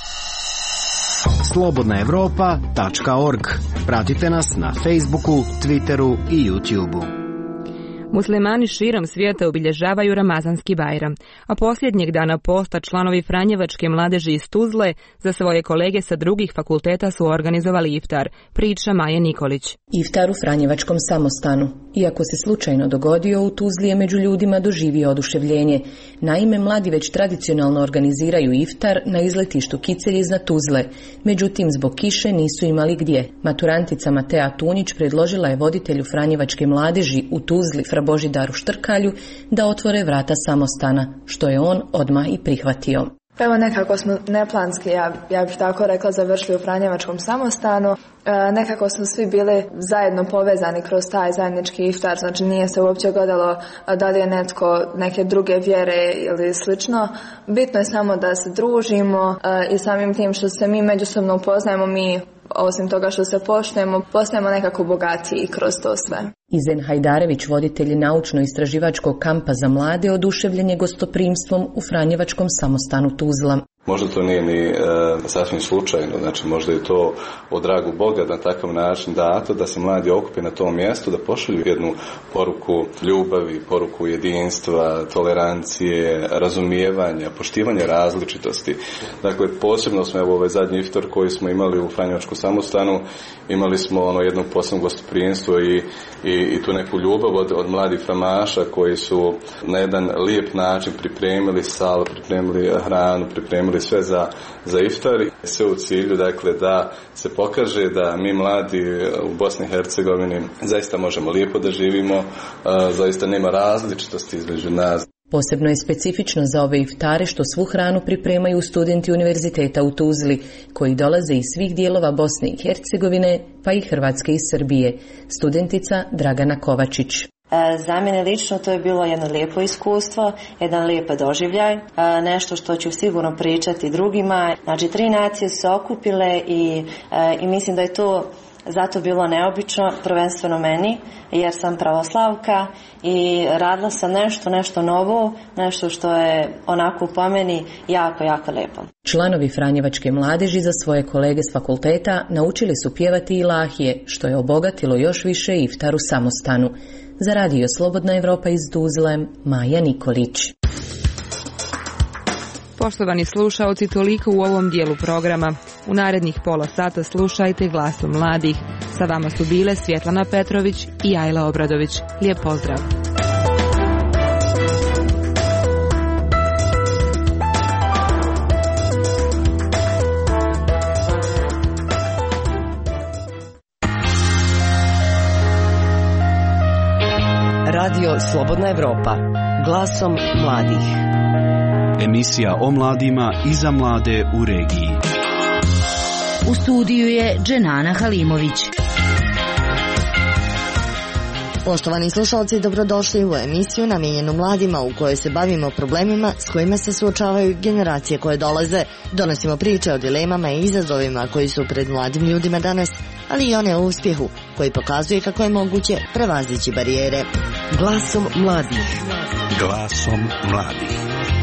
slobodna evropa tačka org. Pratite nas na Facebooku, Twitteru i YouTubeu. Muslimani širom svijeta obilježavaju Ramazanski Bajram, a posljednjeg dana posta članovi Franjevačke mladeži iz Tuzle za svoje kolege sa drugih fakulteta su organizovali iftar, priča Maje Nikolić. Iftar u Franjevačkom samostanu. Iako se slučajno dogodio, u Tuzli je među ljudima doživio oduševljenje. Naime, mladi već tradicionalno organiziraju iftar na izletištu Kicelj iznad Tuzle. Međutim, zbog kiše nisu imali gdje. Maturantica Matea Tunić predložila je voditelju Franjevačke mladeži u Tuzli Božidaru Štrkalju da otvore vrata samostana, što je on odmah i prihvatio. Evo nekako smo neplanski, ja, ja bih tako rekla, završili u Franjevačkom samostanu. E, nekako smo svi bili zajedno povezani kroz taj zajednički iftar, znači nije se uopće gledalo da li je netko neke druge vjere ili slično. Bitno je samo da se družimo e, i samim tim što se mi međusobno upoznajemo, mi osim toga što se poštujemo, postajemo nekako bogatiji kroz to sve. Izen Hajdarević, voditelj naučno-istraživačkog kampa za mlade, oduševljen je gostoprimstvom u Franjevačkom samostanu Tuzla. Možda to nije ni e, sasvim slučajno, znači možda je to od dragu Boga na takav način dato da se mladi okupe na tom mjestu, da pošalju jednu poruku ljubavi, poruku jedinstva, tolerancije, razumijevanja, poštivanja različitosti. Dakle, posebno smo evo ovaj zadnji iftar koji smo imali u Franjevačkom samostanu, imali smo ono jedno posebno gostoprimstvo i, i, i tu neku ljubav od, od mladih framaša koji su na jedan lijep način pripremili sal, pripremili hranu, pripremili sve za, za iftar, sve u cilju dakle da se pokaže da mi mladi u Bosni i Hercegovini zaista možemo lijepo da živimo, zaista nema različitosti između nas. Posebno je specifično za ove iftare što svu hranu pripremaju studenti univerziteta u Tuzli, koji dolaze iz svih dijelova Bosne i Hercegovine, pa i Hrvatske i Srbije. Studentica Dragana Kovačić. Za mene lično to je bilo jedno lijepo iskustvo, jedan lijep doživljaj, nešto što ću sigurno pričati drugima. Znači, tri nacije su se okupile i, i mislim da je to zato bilo neobično, prvenstveno meni, jer sam pravoslavka i radila sam nešto, nešto novo, nešto što je onako po meni jako, jako lijepo. Članovi Franjevačke mladeži za svoje kolege s fakulteta naučili su pjevati ilahije, što je obogatilo još više iftar u samostanu. Za radio Slobodna Evropa iz Tuzle, Maja Nikolić. Poštovani slušaoci, toliko u ovom dijelu programa. U narednih pola sata slušajte Glasom mladih. Sa vama su bile Svjetlana Petrović i Ajla Obradović. Lijep pozdrav. Radio Slobodna Evropa. Glasom mladih. Emisija o mladima i za mlade u regiji. U studiju je Dženana Halimović. Poštovani slušalci, dobrodošli u emisiju namijenjenu mladima u kojoj se bavimo problemima s kojima se suočavaju generacije koje dolaze. Donosimo priče o dilemama i izazovima koji su pred mladim ljudima danas, ali i one o uspjehu koji pokazuje kako je moguće prevazići barijere. Glasom mladih. Glasom mladih.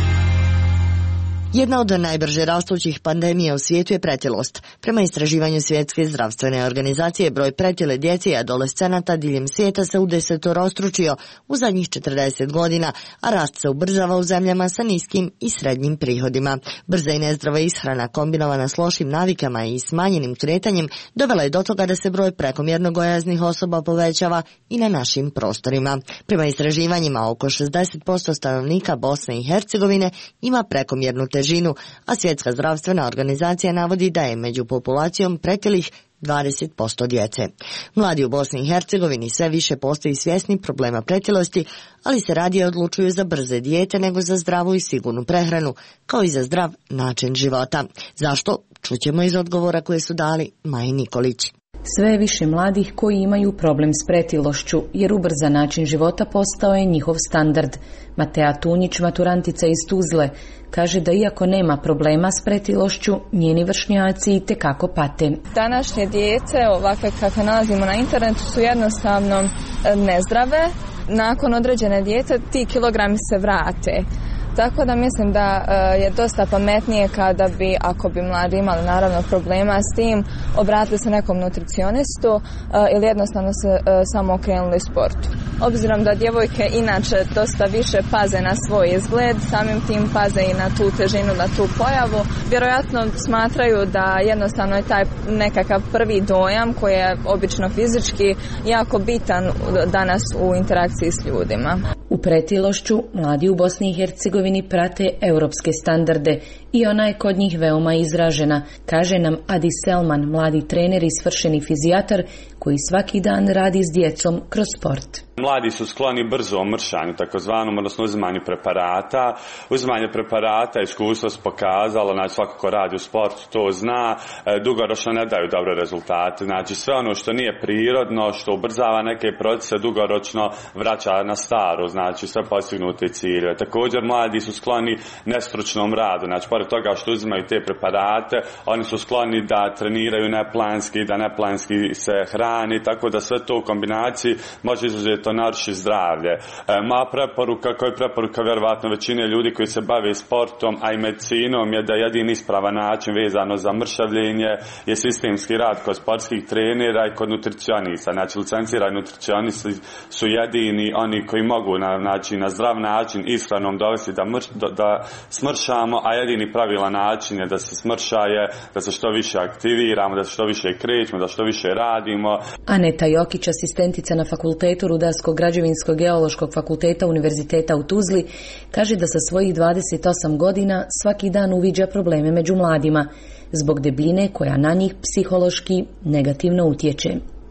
Jedna od najbrže rastućih pandemija u svijetu je pretilost. Prema istraživanju Svjetske zdravstvene organizacije, broj pretile djece i adolescenata diljem svijeta se udesetorostručio u zadnjih četrdeset godina, a rast se ubrzava u zemljama sa niskim i srednjim prihodima. Brza i nezdrava ishrana kombinovana s lošim navikama i smanjenim kretanjem dovela je do toga da se broj prekomjerno gojaznih osoba povećava i na našim prostorima. Prema istraživanjima, oko šezdeset posto stanovnika Bosne i Hercegovine ima prekomjernu težinu, a Svjetska zdravstvena organizacija navodi da je među populacijom pretilih dvadeset posto djece. Mladi u Bosni i Hercegovini sve više postaju svjesni problema pretilosti, ali se radije odlučuju za brze dijete nego za zdravu i sigurnu prehranu, kao i za zdrav način života. Zašto? Čućemo iz odgovora koje su dali Maji Nikolić. Sve je više mladih koji imaju problem s pretilošću, jer ubrzan način života postao je njihov standard. Matea Tunjić, maturantica iz Tuzle, kaže da iako nema problema s pretilošću, njeni vršnjaci itekako pate. Današnje djece, ovakve kakve nalazimo na internetu, su jednostavno nezdrave. Nakon određene dijete ti kilogrami se vrate. Tako da mislim da je dosta pametnije kada bi, ako bi mladi imali naravno problema s tim, obratili se nekom nutricionistu ili jednostavno se samo okrenuli sportu. Obzirom da djevojke inače dosta više paze na svoj izgled, samim tim paze i na tu težinu, na tu pojavu, vjerojatno smatraju da jednostavno je taj nekakav prvi dojam koji je obično fizički jako bitan danas u interakciji s ljudima. U pretilošću mladi u Bosni i Hercegovini prate europske standarde i ona je kod njih veoma izražena, kaže nam Adi Selman, mladi trener i svršeni fizijatar koji svaki dan radi s djecom kroz sport. Mladi su skloni brzom mršanju, takozvanom, odnosno uzimanju preparata. Uzimanje preparata, iskustvo se pokazalo, znači svako ko radi u sportu to zna, dugoročno ne daju dobre rezultate. Znači sve ono što nije prirodno, što ubrzava neke procese, dugoročno vraća na staro, znači sve postignute ciljeve. Također mladi su skloni nestručnom radu, znači pored toga što uzimaju te preparate, oni su skloni da treniraju neplanski, da neplanski se hrani, tako da sve to u kombinaciji može izuzeti to naruši zdravlje. E, moja preporuka, koja je preporuka vjerovatno većine ljudi koji se bave sportom, a i medicinom, je da jedini ispravan način vezano za mršavljenje je sistemski rad kod sportskih trenera i kod nutricionista. Znači, licencirani nutricionisti su jedini oni koji mogu na, znači, na zdrav način ishranom dovesti da, mrš, da, da smršamo, a jedini pravilan način je da se smrša je da se što više aktiviramo, da se što više krećemo, da što više radimo. Aneta Jokić, asistentica na fakultetu Rudarsko-građevinsko-geološkog fakulteta Univerziteta u Tuzli, kaže da sa svojih dvadeset osam godina svaki dan uviđa probleme među mladima, zbog debljine koja na njih psihološki negativno utječe.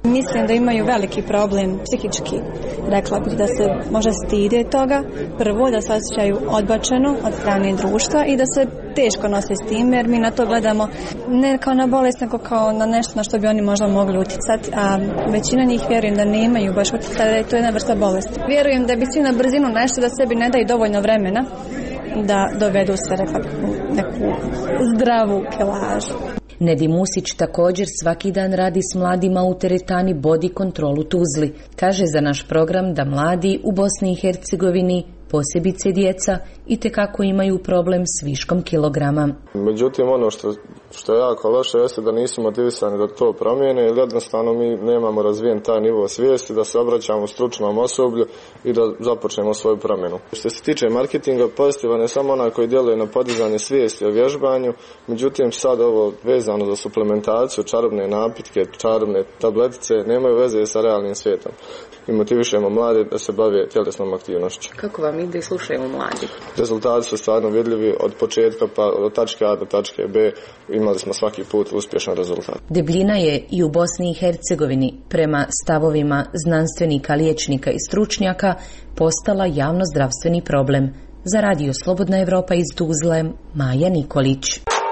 Mislim da imaju veliki problem psihički. Rekla bih da se možda stide toga. Prvo, da se osjećaju odbačeno od strane društva i da se teško nose s tim, jer mi na to gledamo ne kao na bolest, nego kao na nešto na što bi oni možda mogli uticati, a većina njih vjerujem da nemaju baš utjecati, da je to jedna vrsta bolesti. Vjerujem da bi svi na brzinu nešto da sebi ne daju dovoljno vremena da dovedu sve, rekla bih, neku zdravu kilažu. Nedi Musić također svaki dan radi s mladima u teretani Body Control u Tuzli. Kaže za naš program da mladi u Bosni i Hercegovini, posebice djeca, itekako imaju problem s viškom kilograma. Međutim, ono što, što je jako loše jeste da nisu motivisani da to promijene, jer jednostavno mi nemamo razvijen taj nivo svijesti da se obraćamo stručnom osoblju i da započnemo svoju promjenu. Što se tiče marketinga, pozitivan je samo onaj koji djeluje na podizanje svijesti o vježbanju, međutim sad ovo vezano za suplementaciju, čarobne napitke, čarobne tabletice nemaju veze sa realnim svijetom. I motivišemo mlade da se bave tjelesnom aktivnošću. Kako vam ide i slušaju mladi? Rezultati su stvarno vidljivi od početka pa od tačke A do tačke B. Imali smo svaki put uspješan rezultat. Debljina je i u Bosni i Hercegovini, prema stavovima znanstvenika, liječnika i stručnjaka, postala javnozdravstveni problem. Za Radio Slobodna Evropa iz Tuzle, Maja Nikolić.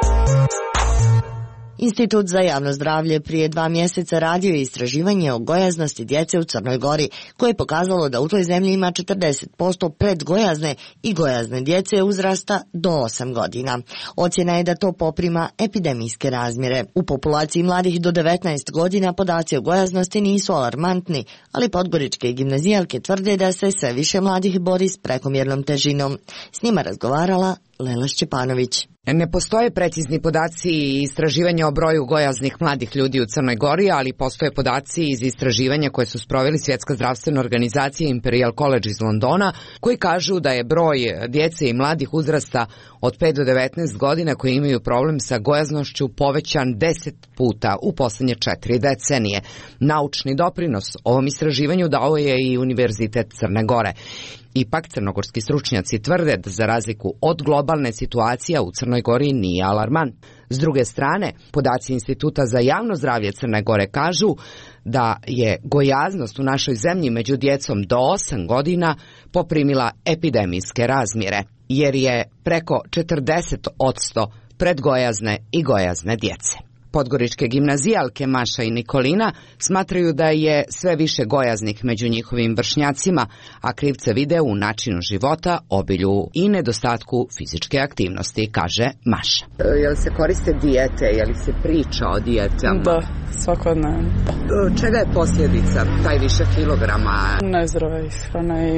Institut za javno zdravlje prije dva mjeseca radio je istraživanje o gojaznosti djece u Crnoj Gori, koje je pokazalo da u toj zemlji ima četrdeset posto predgojazne i gojazne djece uzrasta do osam godina. Ocjena je da to poprima epidemijske razmjere. U populaciji mladih do devetnaest godina podaci o gojaznosti nisu alarmantni, ali podgoričke gimnazijalke tvrde da se sve više mladih bori s prekomjernom težinom. S njima razgovarala Lela Šćepanović. Ne postoje precizni podaci i istraživanja o broju gojaznih mladih ljudi u Crnoj Gori, ali postoje podaci iz istraživanja koje su sproveli Svjetska zdravstvena organizacija Imperial College iz Londona, koji kažu da je broj djece i mladih uzrasta od pet do devetnaest godina koji imaju problem sa gojaznošću povećan deset puta u posljednje četiri decenije. Naučni doprinos ovom istraživanju dao je i Univerzitet Crne Gore. Ipak crnogorski stručnjaci tvrde da za razliku od globalne situacije u Crnoj Gori nije alarmant. S druge strane, podaci Instituta za javno zdravlje Crne Gore kažu da je gojaznost u našoj zemlji među djecom do osam godina poprimila epidemijske razmjere, jer je preko četrdeset posto predgojazne i gojazne djece. Podgoričke gimnazijalke Maša i Nikolina smatraju da je sve više gojaznih među njihovim vršnjacima, a krivce vide u načinu života, obilju i nedostatku fizičke aktivnosti, kaže Maša. Je li se koriste dijete, je li se priča o dijetama? Da, svakodnevno. Čega je posljedica taj više kilograma? Nezdrave ishrane i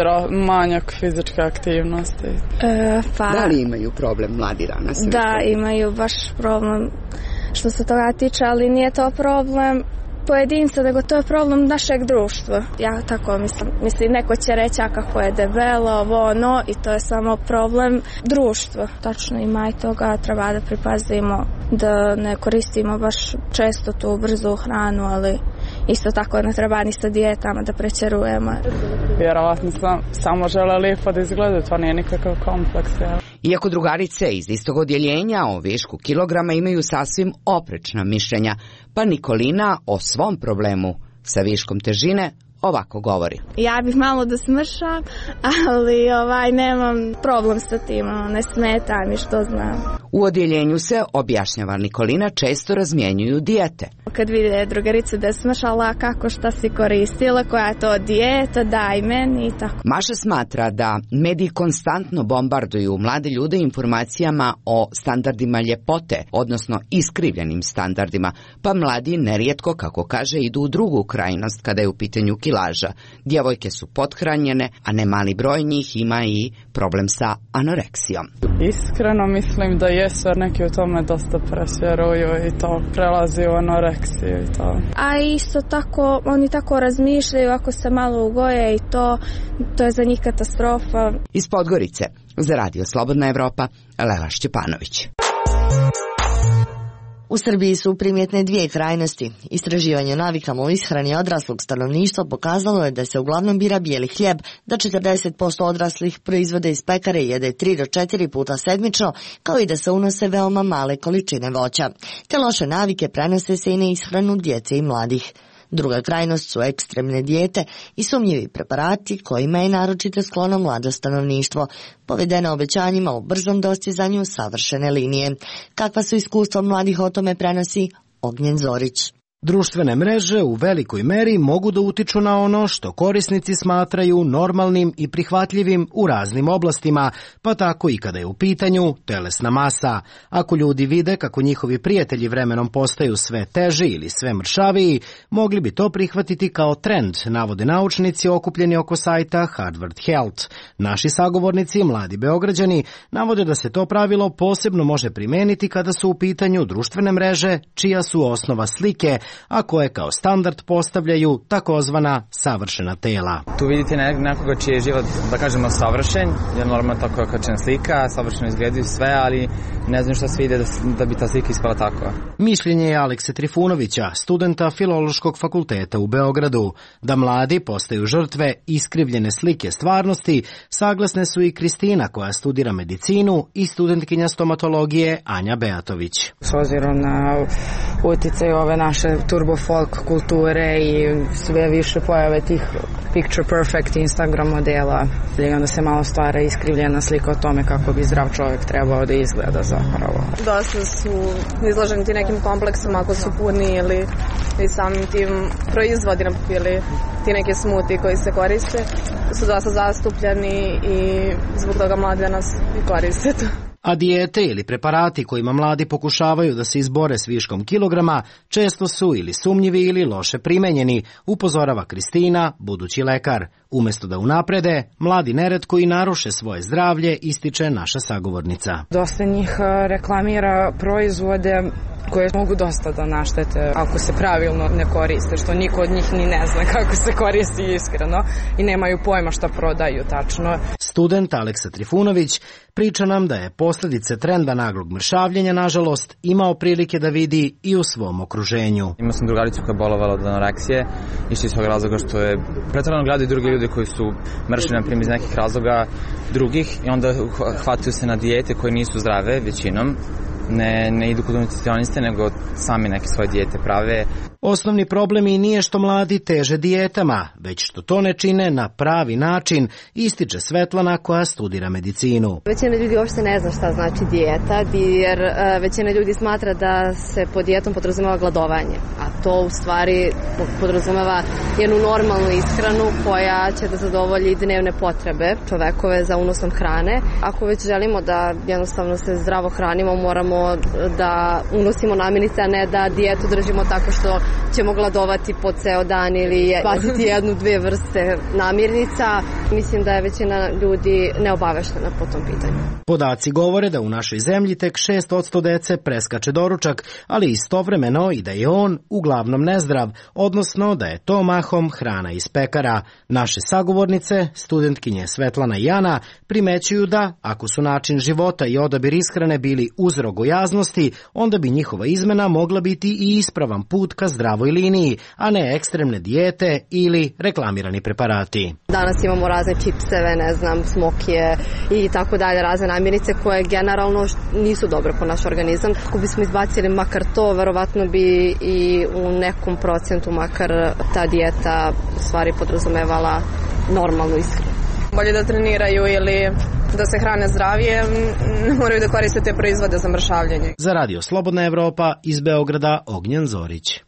manjak fizičke aktivnosti. E, pa... Da li imaju problem mladi danas? Da, imaju baš problem što se toga tiče, ali nije to problem pojedinca, nego to je problem našeg društva. Ja tako mislim. Mislim, neko će reći kako je debelo, ovo, ono, i to je samo problem društva. Tačno ima i toga, treba da pripazimo da ne koristimo baš često tu brzu hranu, ali isto tako ne treba ni sa dijetama da prećerujemo. Vjerovatno sam samo žele lijepo da izgleda, to nije nikakav kompleks. Ja. Iako drugarice iz istog odjeljenja o višku kilograma imaju sasvim oprečna mišljenja, pa Nikolina o svom problemu sa viškom težine ovako govori. Ja bih malo da smršam, ali ovaj, nemam problem sa tim, ne smeta mi što znam. U odjeljenju se, objašnjava Nikolina, često razmjenjuju dijete. Kad vide drugarice da je smršala, kako šta si koristila, koja je to dijeta, daj meni i tako. Maša smatra da mediji konstantno bombarduju mlade ljude informacijama o standardima ljepote, odnosno iskrivljenim standardima, pa mladi nerijetko, kako kaže, idu u drugu krajnost kada je u pitanju kilaža. Djevojke su pothranjene, a ne mali broj njih ima i problem sa anoreksijom. Iskreno mislim da jesu, jer neki u tome dosta presvjeruju i to prelazi u anoreksiju i to. A isto tako, oni tako razmišljaju, ako se malo ugoje i to, to je za njih katastrofa. Iz Podgorice, za Radio Slobodna Evropa, Lela Šćepanović. U Srbiji su primjetne dvije krajnosti. Istraživanje o navikama u ishrani odraslog stanovništva pokazalo je da se uglavnom bira bijeli hljeb, da četrdeset posto odraslih proizvode iz pekare jede tri do četiri puta sedmično, kao i da se unose veoma male količine voća. Te loše navike prenose se i na ishranu djece i mladih. Druga krajnost su ekstremne dijete i sumnjivi preparati kojima je naročito sklono mlado stanovništvo, povedeno obećanjima o brzom dostizanju savršene linije. Kakva su iskustva mladih o tome prenosi Ognjen Zorić. Društvene mreže u velikoj meri mogu da utiču na ono što korisnici smatraju normalnim i prihvatljivim u raznim oblastima, pa tako i kada je u pitanju telesna masa. Ako ljudi vide kako njihovi prijatelji vremenom postaju sve teži ili sve mršaviji, mogli bi to prihvatiti kao trend, navode naučnici okupljeni oko sajta Harvard Health. Naši sagovornici, mladi Beograđani, navode da se to pravilo posebno može primeniti kada su u pitanju društvene mreže, čija su osnova slike, a koje kao standard postavljaju takozvana savršena tela. Tu vidite nekoga čiji je život, da kažemo, savršen, jer normalno tako okačena slika, savršeno izgledaju sve, ali ne znam što se vide da, da bi ta slika ispala tako. Mišljenje je Alekse Trifunovića, studenta Filološkog fakulteta u Beogradu. Da mladi postaju žrtve iskrivljene slike stvarnosti, saglasne su i Kristina koja studira medicinu i studentkinja stomatologije Anja Beatović. S obzirom na uticaj ove naše turbo folk kulture i sve više pojave tih picture perfect Instagram modela, i onda se malo stvara iskrivljena slika o tome kako bi zdrav čovjek trebao da izgleda zapravo. Dosta su izloženi ti nekim kompleksima ako su puni ili i samim tim proizvodima ili ti neke smuti koji se koriste su dosta zastupljeni i zbog toga mladi danas i koriste to. A dijete ili preparati kojima mladi pokušavaju da se izbore s viškom kilograma često su ili sumnjivi ili loše primenjeni, upozorava Kristina, budući lekar. Umesto da unaprede, mladi neretko i naruše svoje zdravlje, ističe naša sagovornica. Dosta njih reklamira proizvode koje mogu dosta da naštete ako se pravilno ne koriste, što niko od njih ni ne zna kako se koristi iskreno i nemaju pojma šta prodaju tačno. Student Aleksa Trifunović priča nam da je posljedice trenda naglog mršavljenja, nažalost, imao prilike da vidi i u svom okruženju. Imao sam drugaricu koja je bolovala od anoreksije, išli iz svog razloga što je pretjerano gledaju druge ljude koji su mršli, na primjer, iz nekih razloga drugih i onda hvataju se na dijete koje nisu zdrave većinom. Ne, ne idu kod nutricioniste, nego sami neke svoje dijete prave. Osnovni problem i nije što mladi teže dijetama, već što to ne čine na pravi način, ističe Svetlana koja studira medicinu. Većina ljudi uopšte ne zna šta znači dijeta, jer većina ljudi smatra da se pod dijetom podrazumeva gladovanje, a to u stvari podrazumeva jednu normalnu ishranu koja će da zadovolji dnevne potrebe čovekove za unosom hrane. Ako već želimo da jednostavno se zdravo hranimo, moramo da unosimo namirnice, a ne da dijetu držimo tako što ćemo gladovati po ceo dan ili baciti jednu, dve vrste namirnica. Mislim da je većina ljudi neobaveštena po tom pitanju. Podaci govore da u našoj zemlji tek šest posto dece preskače doručak, ali istovremeno i da je on uglavnom nezdrav, odnosno da je to mahom hrana iz pekara. Naše sagovornice, studentkinje Svetlana i Jana, primećuju da, ako su način života i odabir ishrane bili uzrok gojaznosti, onda bi njihova izmena mogla biti i ispravan put ka zdravoj liniji, a ne ekstremne dijete ili reklamirani preparati. Danas imamo razne čipseve, ne znam, smokije i tako dalje, razne namirnice koje generalno nisu dobre po naš organizam. Ako bismo izbacili makar to, verovatno bi i u nekom procentu makar ta dijeta u stvari podrazumevala normalnu ishranu. Bolje da treniraju ili da se hrane zdravije, ne moraju da koriste te proizvode za mršavljenje. Za Radio Slobodna Evropa iz Beograda, Ognjen Zorić.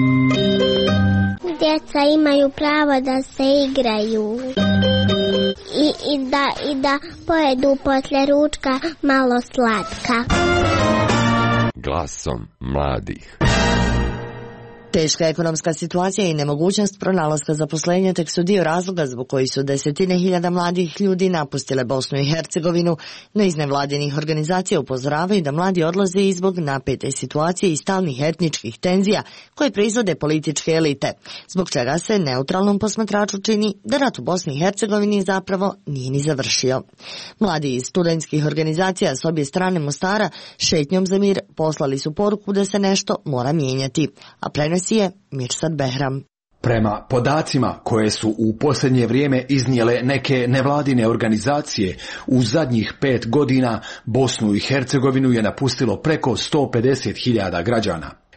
Djeca imaju pravo da se igraju i, i, da, i da pojedu posle ručka malo slatka. Glasom mladih. Teška ekonomska situacija i nemogućnost pronalaska zaposlenja tek su dio razloga zbog koji su desetine hiljada mladih ljudi napustile Bosnu i Hercegovinu, no iz nevladinih organizacija upozoravaju da mladi odlaze i zbog napete situacije i stalnih etničkih tenzija koje proizvode političke elite, zbog čega se neutralnom posmatraču čini da rat u Bosni i Hercegovini zapravo nije ni završio. Mladi iz studentskih organizacija s obje strane Mostara šetnjom za mir poslali su poruku da se nešto mora mijenjati, a prenos je Mirsad Behram. Prema podacima koje su u posljednje vrijeme iznijele neke nevladine organizacije, u zadnjih pet godina Bosnu i Hercegovinu je napustilo preko sto pedeset hiljada građana.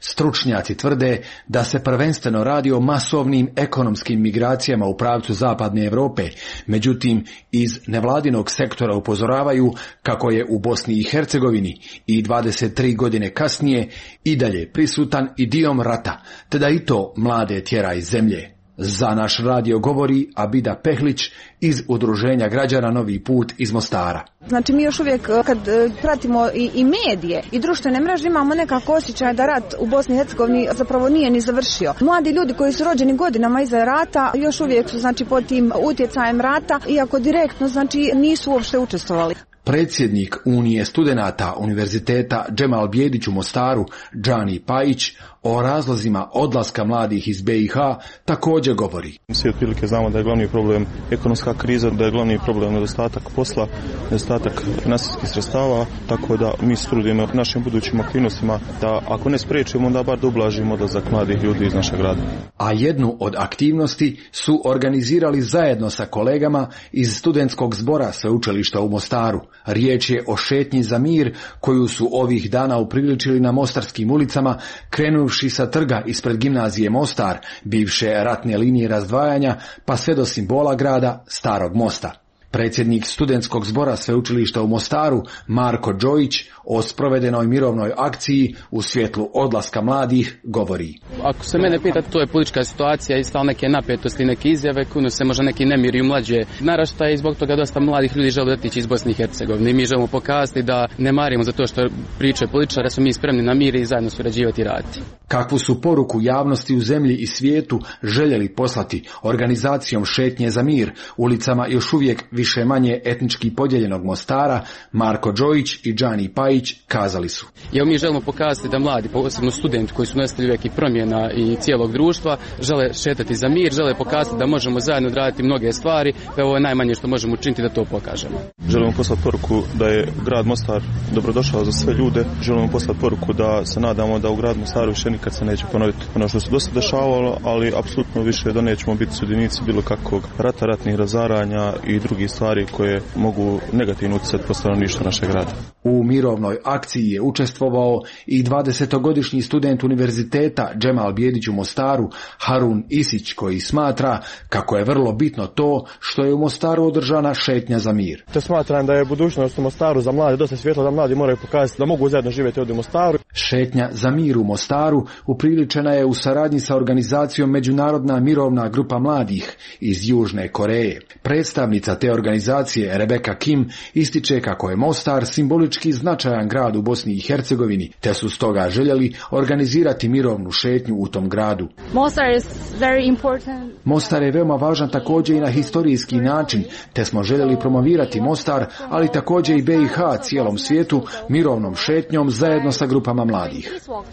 Stručnjaci tvrde da se prvenstveno radi o masovnim ekonomskim migracijama u pravcu zapadne Europe, međutim iz nevladinog sektora upozoravaju kako je u Bosni i Hercegovini i dvadeset tri godine kasnije i dalje prisutan idijom rata, te da i to mlade tjera iz zemlje. Za naš radio govori Abida Pehlić iz Udruženja građana Novi put iz Mostara. Znači mi još uvijek kad pratimo i, i medije i društvene mreže imamo nekako osjećaj da rat u Bosni i Hercegovini zapravo nije ni završio. Mladi ljudi koji su rođeni godinama iza rata još uvijek su znači pod tim utjecajem rata, iako direktno znači nisu uopšte učestvovali. Predsjednik Unije studenata Univerziteta Džemal Bijedić u Mostaru, Džani Pajić, o razlozima odlaska mladih iz be i ha također govori. Svi otprilike znamo da je glavni problem ekonomska kriza, da je glavni problem nedostatak posla, nedostatak finansijskih sredstava, tako da mi se trudimo našim budućim aktivnostima da ako ne spriječimo, da bar da ublažimo odlazak mladih ljudi iz našeg grada. A jednu od aktivnosti su organizirali zajedno sa kolegama iz studentskog zbora sveučilišta u Mostaru. Riječ je o šetnji za mir koju su ovih dana upriličili na mostarskim ulicama, krenuvši sa trga ispred gimnazije Mostar, bivše ratne linije razdvajanja, pa sve do simbola grada, Starog mosta. Predsjednik studentskog zbora sveučilišta u Mostaru, Marko Đojić, o sprovedenoj mirovnoj akciji u svjetlu odlaska mladih govori. Ako se mene pita, to je politička situacija i stalo neke napetosti, neke izjave, kuno se možda neki nemiri u mlađe naraštaje i zbog toga dosta mladih ljudi žele otići iz Bosne i Hercegovine. I mi želimo pokazati da ne marimo za to što pričaju političari, da smo mi spremni na mir i zajedno surađivati i raditi. Kakvu su poruku javnosti u zemlji i svijetu željeli poslati organizacijom Šetnje za mir ulicama još uvijek više manje etnički podijeljenog Mostara, Marko Đojić i Džani Pajić kazali su. Evo mi želimo pokazati da mladi, posebno studenti koji su nositelji uvijek i promjena i cijelog društva, žele šetati za mir, žele pokazati da možemo zajedno odraditi mnoge stvari, da ovo je najmanje što možemo učiniti da to pokažemo. Želimo poslati poruku da je grad Mostar dobrodošao za sve ljude, želimo poslati poruku da se nadamo da u grad Mostaru više nikad se neće ponoviti ono što se dosta dešavalo, ali apsolutno više da nećemo biti sudionici bilo kakvog rata, ratnih razaranja i drugih stvari koje mogu negativno utjecati po stanovništvu našeg grada. U mirovnoj akciji je učestvovao i dvadesetogodišnji student univerziteta Džemal Bijedić u Mostaru, Harun Isić, koji smatra kako je vrlo bitno to što je u Mostaru održana šetnja za mir. To smatram da je budućnost u Mostaru za mlade dosta svjetla, da mladi moraju pokazati da mogu zajedno živjeti ovdje u Mostaru. Šetnja za mir u Mostaru upriličena je u saradnji sa organizacijom Međunarodna mirovna grupa mladih iz Južne Koreje. Predstavnica te organizacije Rebeka Kim ističe kako je Mostar simbolički značajan grad u Bosni i Hercegovini, te su stoga željeli organizirati mirovnu šetnju u tom gradu. Mostar is very important. Mostar je veoma važan također i na historijski način, te smo željeli promovirati Mostar, ali također i be i ha cijelom svijetu mirovnom šetnjom zajedno sa grupama mladih.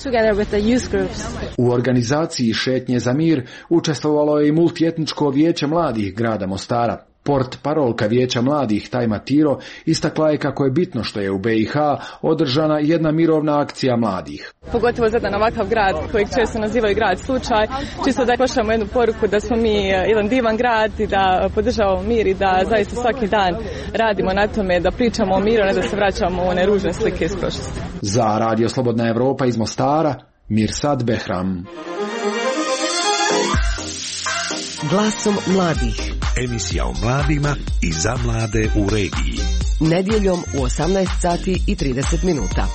U organizaciji Šetnje za mir učestvovalo je i multietničko vijeće mladih grada Mostara. Port parolka Vijeća mladih Tajma Tiro istakla je kako je bitno što je u be i ha održana jedna mirovna akcija mladih. Pogotovo za jedan ovakav grad kojeg često nazivaju grad slučaj, čisto da pošaljemo jednu poruku da smo mi jedan divan grad i da podržavamo mir i da zaista svaki dan radimo na tome da pričamo o miru, ne da se vraćamo u one ružne slike iz prošlosti. Za Radio Slobodna Evropa iz Mostara, Mirsad Behram. Glasom mladih. Emisija o mladima i za mlade u regiji. Nedjeljom u osamnaest sati i trideset minuta.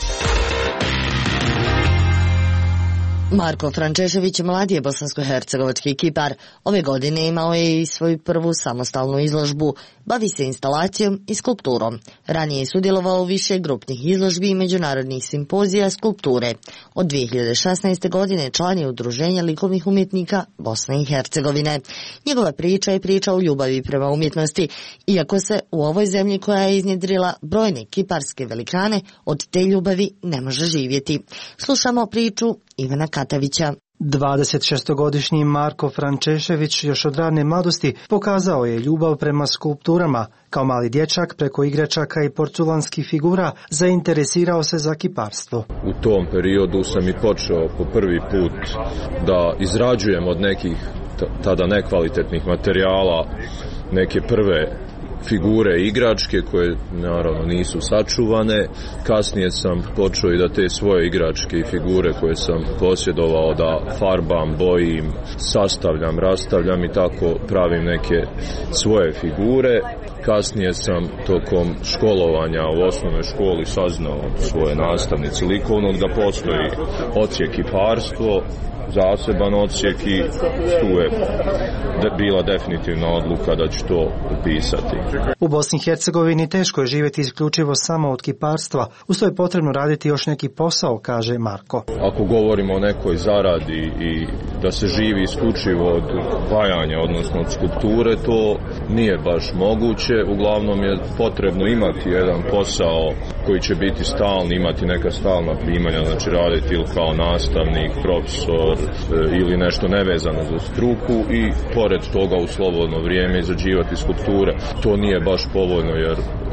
Marko Frančešević, mladi je bosansko-hercegovački kipar. Ove godine imao je i svoju prvu samostalnu izložbu. Bavi se instalacijom i skulpturom. Ranije je sudjelovao u više grupnih izložbi i međunarodnih simpozija skulpture. Od dvije hiljade šesnaeste. godine član je Udruženja likovnih umjetnika Bosne i Hercegovine. Njegova priča je priča o ljubavi prema umjetnosti, iako se u ovoj zemlji koja je iznjedrila brojne kiparske velikane, od te ljubavi ne može živjeti. Slušamo priču Ivana Katavića. dvadesetšestogodišnji Marko Frančešević još od rane mladosti pokazao je ljubav prema skulpturama. Kao mali dječak preko igračaka i porculanskih figura zainteresirao se za kiparstvo. U tom periodu sam i počeo po prvi put da izrađujem od nekih tada nekvalitetnih materijala neke prve figure igračke koje naravno nisu sačuvane. Kasnije sam počeo i da te svoje igračke i figure koje sam posjedovao da farbam, bojim, sastavljam, rastavljam i tako pravim neke svoje figure. Kasnije sam tokom školovanja u osnovnoj školi saznao od svoje nastavnice likovnog da postoji odsjek kiparstvo, zaseban odsjek i tu je bila definitivna odluka da ću to upisati. U Bosni i Hercegovini teško je živjeti isključivo samo od kiparstva, uz to je potrebno raditi još neki posao, kaže Marko. Ako govorimo o nekoj zaradi i da se živi isključivo od vajanja, odnosno od skulpture, to nije baš moguće. Uglavnom je potrebno imati jedan posao koji će biti stalni, imati neka stalna primanja, znači raditi ili kao nastavnik, profesor ili nešto nevezano za struku i pored toga u slobodno vrijeme izrađivati skulpture. To nije baš povoljno jer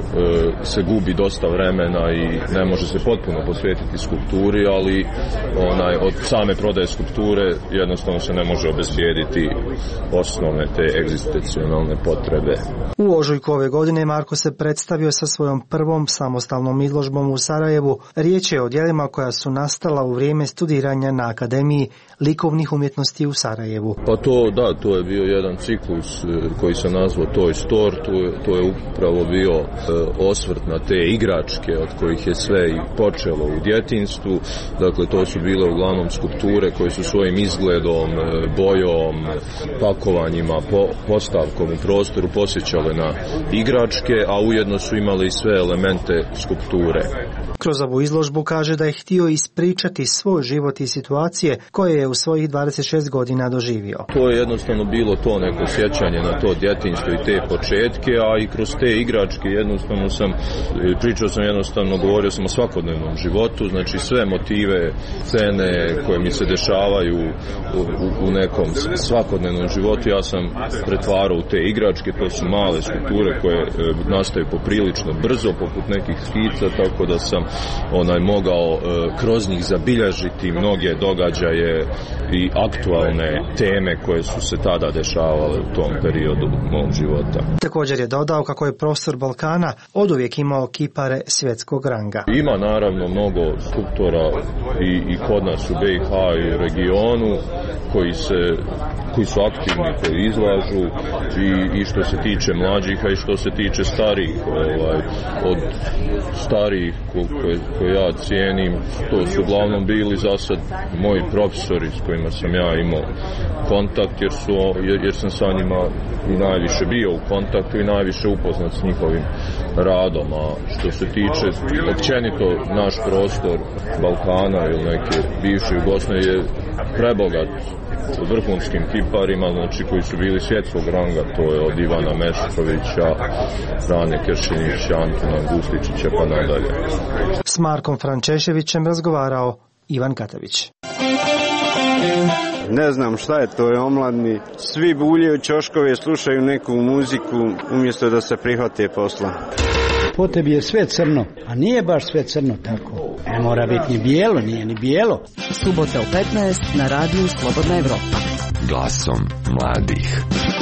se gubi dosta vremena i ne može se potpuno posvetiti skulpturi, ali onaj, od same prodaje skulpture jednostavno se ne može obezbijediti osnovne te egzistencionalne potrebe. U ožujku ove godine Marko se predstavio sa svojom prvom samostalnom izložbom u Sarajevu. Riječ je o djelima koja su nastala u vrijeme studiranja na Akademiji likovnih umjetnosti u Sarajevu. Pa to, da, to je bio jedan ciklus koji se nazvao Toy Store, to je, to je upravo bio osvrt na te igračke od kojih je sve i počelo u djetinjstvu. Dakle, to su bile uglavnom skulpture koje su svojim izgledom, bojom, pakovanjima, po, postavkom u prostoru posjećale na igračke, a ujedno su imali sve elemente skulpture. Kroz ovu izložbu kaže da je htio ispričati svoj život i situacije koje je u svojih dvadeset šest godina doživio. To je jednostavno bilo to neko sjećanje na to djetinjstvo i te početke, a i kroz te igračke jednostavno sam, pričao sam jednostavno, govorio sam o svakodnevnom životu, znači sve motive, scene koje mi se dešavaju u, u, u nekom svakodnevnom životu, ja sam pretvarao u te igračke, to su male skulpture koje e, nastaju poprilično brzo, poput nekih skica, tako da sam onaj mogao e, kroz njih zabilježiti mnoge događaje i aktualne teme koje su se tada dešavale u tom periodu mog života. Također je dodao kako je prostor Balkana oduvijek imao kipare svjetskog ranga. Ima naravno mnogo skulptora i, i kod nas u B i H i u regionu koji se koji su aktivni, koji izlažu i, i što se tiče mlađih, a i što se tiče starijih. Ovaj, od starijih koje, koje ja cijenim, to su uglavnom bili za sad moji profesori s kojima sam ja imao kontakt, jer, su, jer, jer sam sa njima i najviše bio u kontaktu i najviše upoznat s njihovim radom. A što se tiče općenito naš prostor Balkana ili neke bivše Jugoslavije je prebogat vrhunskim kiparima, znači koji su bili svjetskog ranga, to je od Ivana Meškovića, Frane Kršinića, Antuna Gustičića pa nadalje. S Markom Frančeševićem razgovarao Ivan Katavić. Ne znam šta je, to je omladni. Svi buljaju ćoškove, slušaju neku muziku umjesto da se prihvate posla. Po tebi je sve crno, a nije baš sve crno tako. Ne mora biti ni bijelo, nije ni bijelo. Subota u petnaest na radiju Slobodna Evropa. Glasom mladih.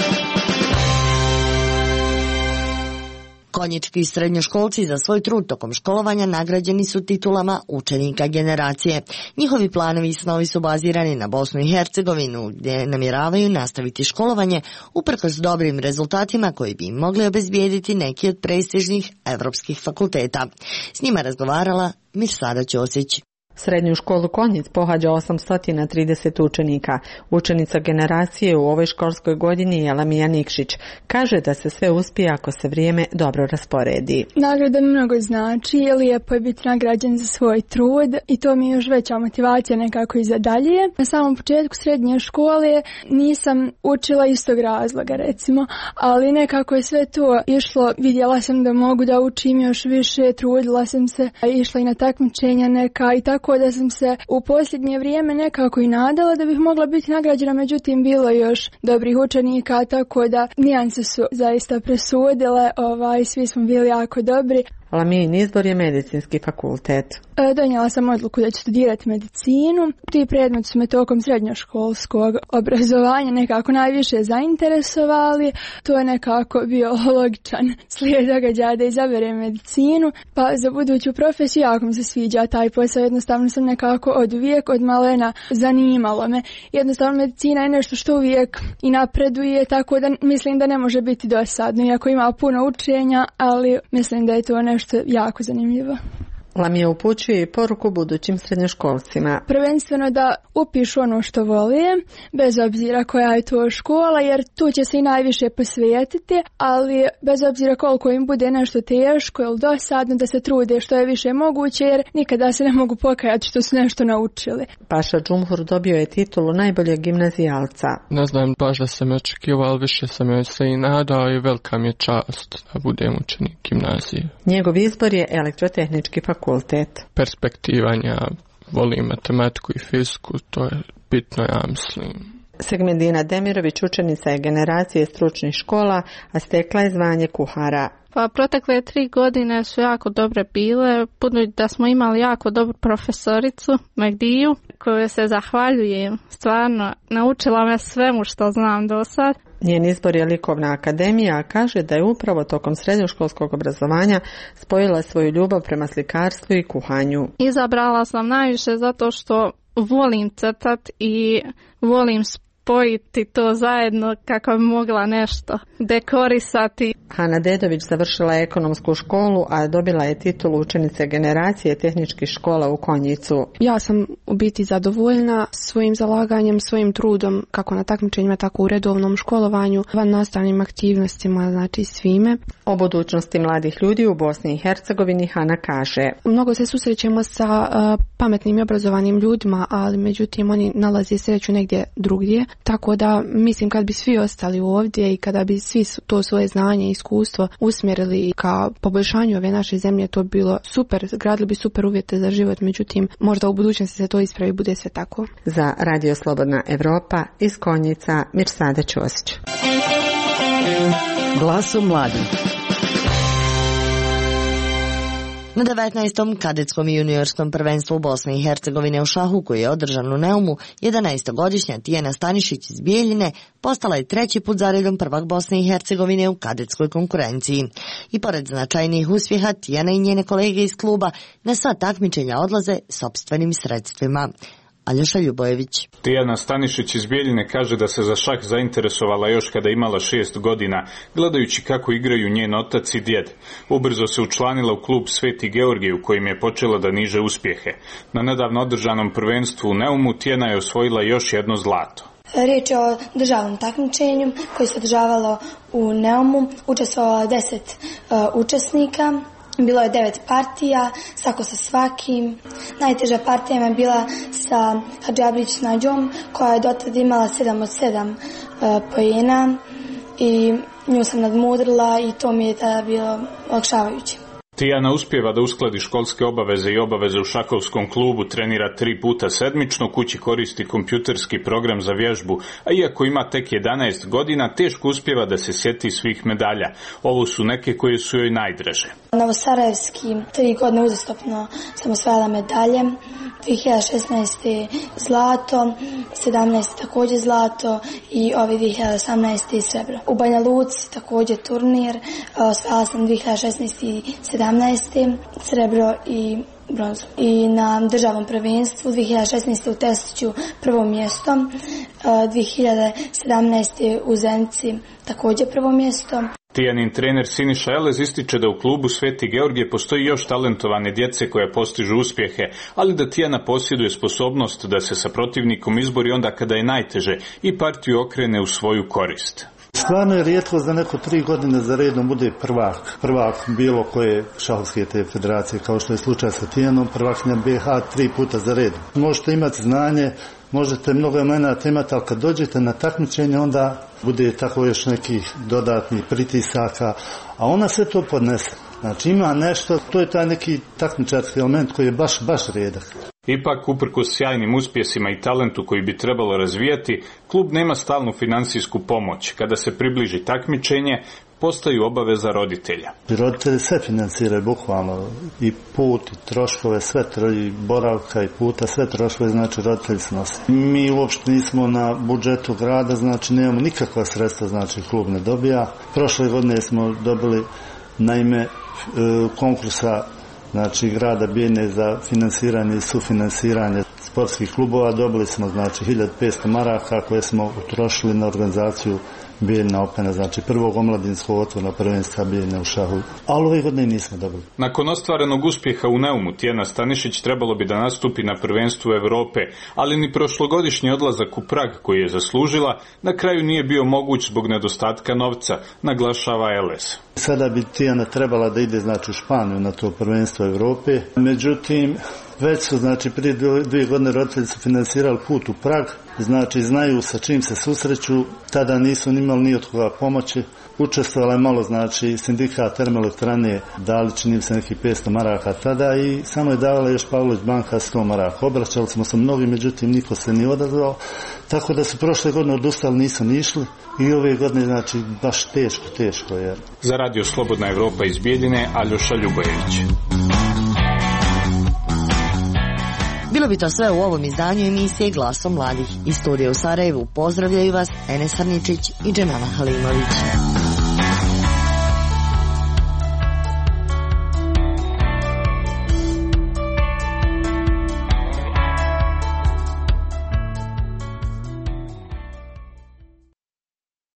Konjički srednjoškolci za svoj trud tokom školovanja nagrađeni su titulama učenika generacije. Njihovi planovi i snovi su bazirani na Bosnu i Hercegovinu, gdje namjeravaju nastaviti školovanje uprkos dobrim rezultatima koji bi im mogli obezbijediti neki od prestižnih evropskih fakulteta. S njima razgovarala Mirsada Ćosić. Srednju školu Konjic pohađa osamsto trideset učenika. Učenica generacije u ovoj školskoj godini je Lamija Nikšić. Kaže da se sve uspije ako se vrijeme dobro rasporedi. Nagrada mi mnogo znači, lijepo je biti nagrađen za svoj trud i to mi je još veća motivacija nekako i za dalje. Na samom početku srednje škole nisam učila istog razloga recimo, ali nekako je sve to išlo, vidjela sam da mogu da učim još više, trudila sam se, išla i na takmičenja neka i tako. Tako da sam se u posljednje vrijeme nekako i nadala da bih mogla biti nagrađena, međutim bilo je još dobrih učenika, tako da nijanse su zaista presudile, ovaj, svi smo bili jako dobri. Lamijin izbor je medicinski fakultet. Donijela sam odluku da ću studirati medicinu. Ti predmeti su me tokom srednjoškolskog obrazovanja nekako najviše zainteresovali. To je nekako bio logičan slijed događaja da izaberem medicinu. Pa za buduću profesiju jako mi se sviđa taj posao. Jednostavno sam nekako od uvijek, od malena zanimalo me. Jednostavno medicina je nešto što uvijek i napreduje, tako da mislim da ne može biti dosadno. Iako ima puno učenja, ali mislim da je to nešto jako zanimljivo. Lamija upućuje i poruku budućim srednjoškolcima. Prvenstveno da upišu ono što vole, bez obzira koja je to škola, jer tu će se i najviše posvetiti, ali bez obzira koliko im bude nešto teško ili dosadno, da se trude što je više moguće, jer nikada se ne mogu pokajati što su nešto naučili. Paša Džumhur dobio je titulu najboljeg gimnazijalca. Ne znam baš da sam očekivao, ali više sam joj se i nadao i velika mi je čast da budem učenik gimnazije. Njegov izbor je elektrotehnički fakultet. Perspektivanja, volim matematiku i fiziku, to je bitno, ja mislim. Segmedina Demirović učenica je generacije stručnih škola, a stekla je zvanje kuhara. Pa protekle tri godine su jako dobre bile, budući da smo imali jako dobru profesoricu, Megdiju, koju se zahvaljujem. Stvarno, naučila me svemu što znam do sad. Njen izbor je likovna akademija, a kaže da je upravo tokom srednjoškolskog obrazovanja spojila svoju ljubav prema slikarstvu i kuhanju. Izabrala sam najviše zato što volim crtat i volim spojiti to zajedno kako bi mogla nešto dekorisati. Hana Dedović završila je ekonomsku školu, a dobila je titulu učenice generacije tehničkih škola u Konjicu. Ja sam u biti zadovoljna svojim zalaganjem, svojim trudom, kako na takmičenjima, tako u redovnom školovanju, van nastavnim aktivnostima, znači svime. O budućnosti mladih ljudi u Bosni i Hercegovini Hana kaže: mnogo se susrećemo sa uh, pametnim i obrazovanim ljudima, ali međutim oni nalaze sreću negdje drugdje. Tako da mislim kad bi svi ostali ovdje i kada bi svi to svoje znanje i iskustvo usmjerili ka poboljšanju ove naše zemlje, to bi bilo super, gradili bi super uvjete za život, međutim možda u budućnosti se to ispravi i bude sve tako. Za Radio Slobodna Evropa iz Konjica, Mirsada Ćosić. Glasom mladih. Na devetnaestom kadetskom i juniorskom prvenstvu Bosne i Hercegovine u šahu, koji je održan u Neumu, jedanaestogodišnja Tijana Stanišić iz Bijeljine postala je treći put za redom prvak Bosne i Hercegovine u kadetskoj konkurenciji. I pored značajnijih uspjeha, Tijana i njene kolege iz kluba na sva takmičenja odlaze sopstvenim sredstvima. Aljoša Ljubojević. Tijana Stanišić iz Bijeljine kaže da se za šah zainteresovala još kada imala šest godina, gledajući kako igraju njen otac i djed. Ubrzo se učlanila u klub Sveti Georgije, u kojim je počela da niže uspjehe. Na nedavno održanom prvenstvu u Neumu Tijana je osvojila još jedno zlato. Riječ je o državnom takmičenju koje se održavalo u Neumu. Učestvovalo deset uh, učesnika. Bilo je devet partija, svako sa svakim. Najteža partija je bila sa Hadžabrić Nađom, koja je dotad imala sedam od sedam uh, poena i nju sam nadmudrila i to mi je tada bilo olakšavajuće. Tijana uspijeva da uskladi školske obaveze i obaveze u šahovskom klubu, trenira tri puta sedmično, kući koristi kompjuterski program za vježbu, a iako ima tek jedanaest godina, teško uspijeva da se sjeti svih medalja. Ovo su neke koje su joj najdraže. Novosarajevski tri godine uzastopno sam osvajala medalje, dvije hiljade šesnaeste. zlato, sedamnaeste. također zlato i ove dvije hiljade osamnaeste. srebro. U Banja Luci također turnir, osvajala sam dvije hiljade šesnaeste. i sedamnaeste. srebro i bronzu. I na državnom prvenstvu dvije hiljade šesnaeste. u Tesliću prvo mjesto, dvije hiljade sedamnaeste. u Zenici također prvo mjesto. Tijanin trener Siniša Elez ističe da u klubu Sveti Georgije postoji još talentovane djece koje postižu uspjehe, ali da Tijana posjeduje sposobnost da se sa protivnikom izbori onda kada je najteže i partiju okrene u svoju korist. Stvarno je rijetko da neko tri godine za redom bude prvak. Prvak bilo koje šahovske te federacije, kao što je slučaj sa Tijanom, prvakinja B H tri puta za redom. Možete imati znanje, možete mnogo elemenata imati, ali kad dođete na takmičenje onda bude tako još nekih dodatnih pritisaka, a ona sve to podnese. Znači ima nešto, to je taj neki takmičarski element koji je baš, baš rijedak. Ipak, uprkos sjajnim uspjesima i talentu koji bi trebalo razvijati, klub nema stalnu financijsku pomoć. Kada se približi takmičenje, postaju obaveza roditelja. Roditelji sve financiraju bukvalno, i put, i troškove, sve, i boravka i puta, sve troškove, znači roditelji snose. Mi uopšte nismo na budžetu grada, znači nemamo nikakva sredstva, znači klub ne dobija. Prošle godine smo dobili na ime konkursa, znači grada Bijeljine za financiranje i sufinansiranje sportskih klubova, dobili smo znači hiljadu petsto maraka koje smo utrošili na organizaciju Bijeljina Opena, znači prvog omladinskog otvornog prvenstva Bijeljine u šahu. Ali ove godine nismo dobili. Nakon ostvarenog uspjeha u Neumu, Tijana Stanišić trebalo bi da nastupi na prvenstvu Europe, ali ni prošlogodišnji odlazak u Prag koji je zaslužila na kraju nije bio moguć zbog nedostatka novca, naglašava Eles. Sada bi Tijana trebala da ide znači u Španiju na to prvenstvo Europe, međutim već su, znači, prije dvije godine roditelji su financirali put u Prag, znači znaju sa čim se susreću, tada nisu imali ni od koga pomoći. Učestvovala je malo, znači, sindikat termoelektrane, dali čini se neki petsto maraka tada i samo je davala još Pavlović banka sto maraka. Obraćali smo se mnogi, međutim niko se nije odazvao, tako da su prošle godine odustali, nisu ni išli i ove godine, znači, baš teško, teško je. Za Radio Slobodna Evropa iz Bijeljine, Aljoša Ljubojević. Bilo bi to sve u ovom izdanju emisije Glasom mladih. Iz studija u Sarajevu pozdravljaju vas Enes Arničić i Džemala Halimović.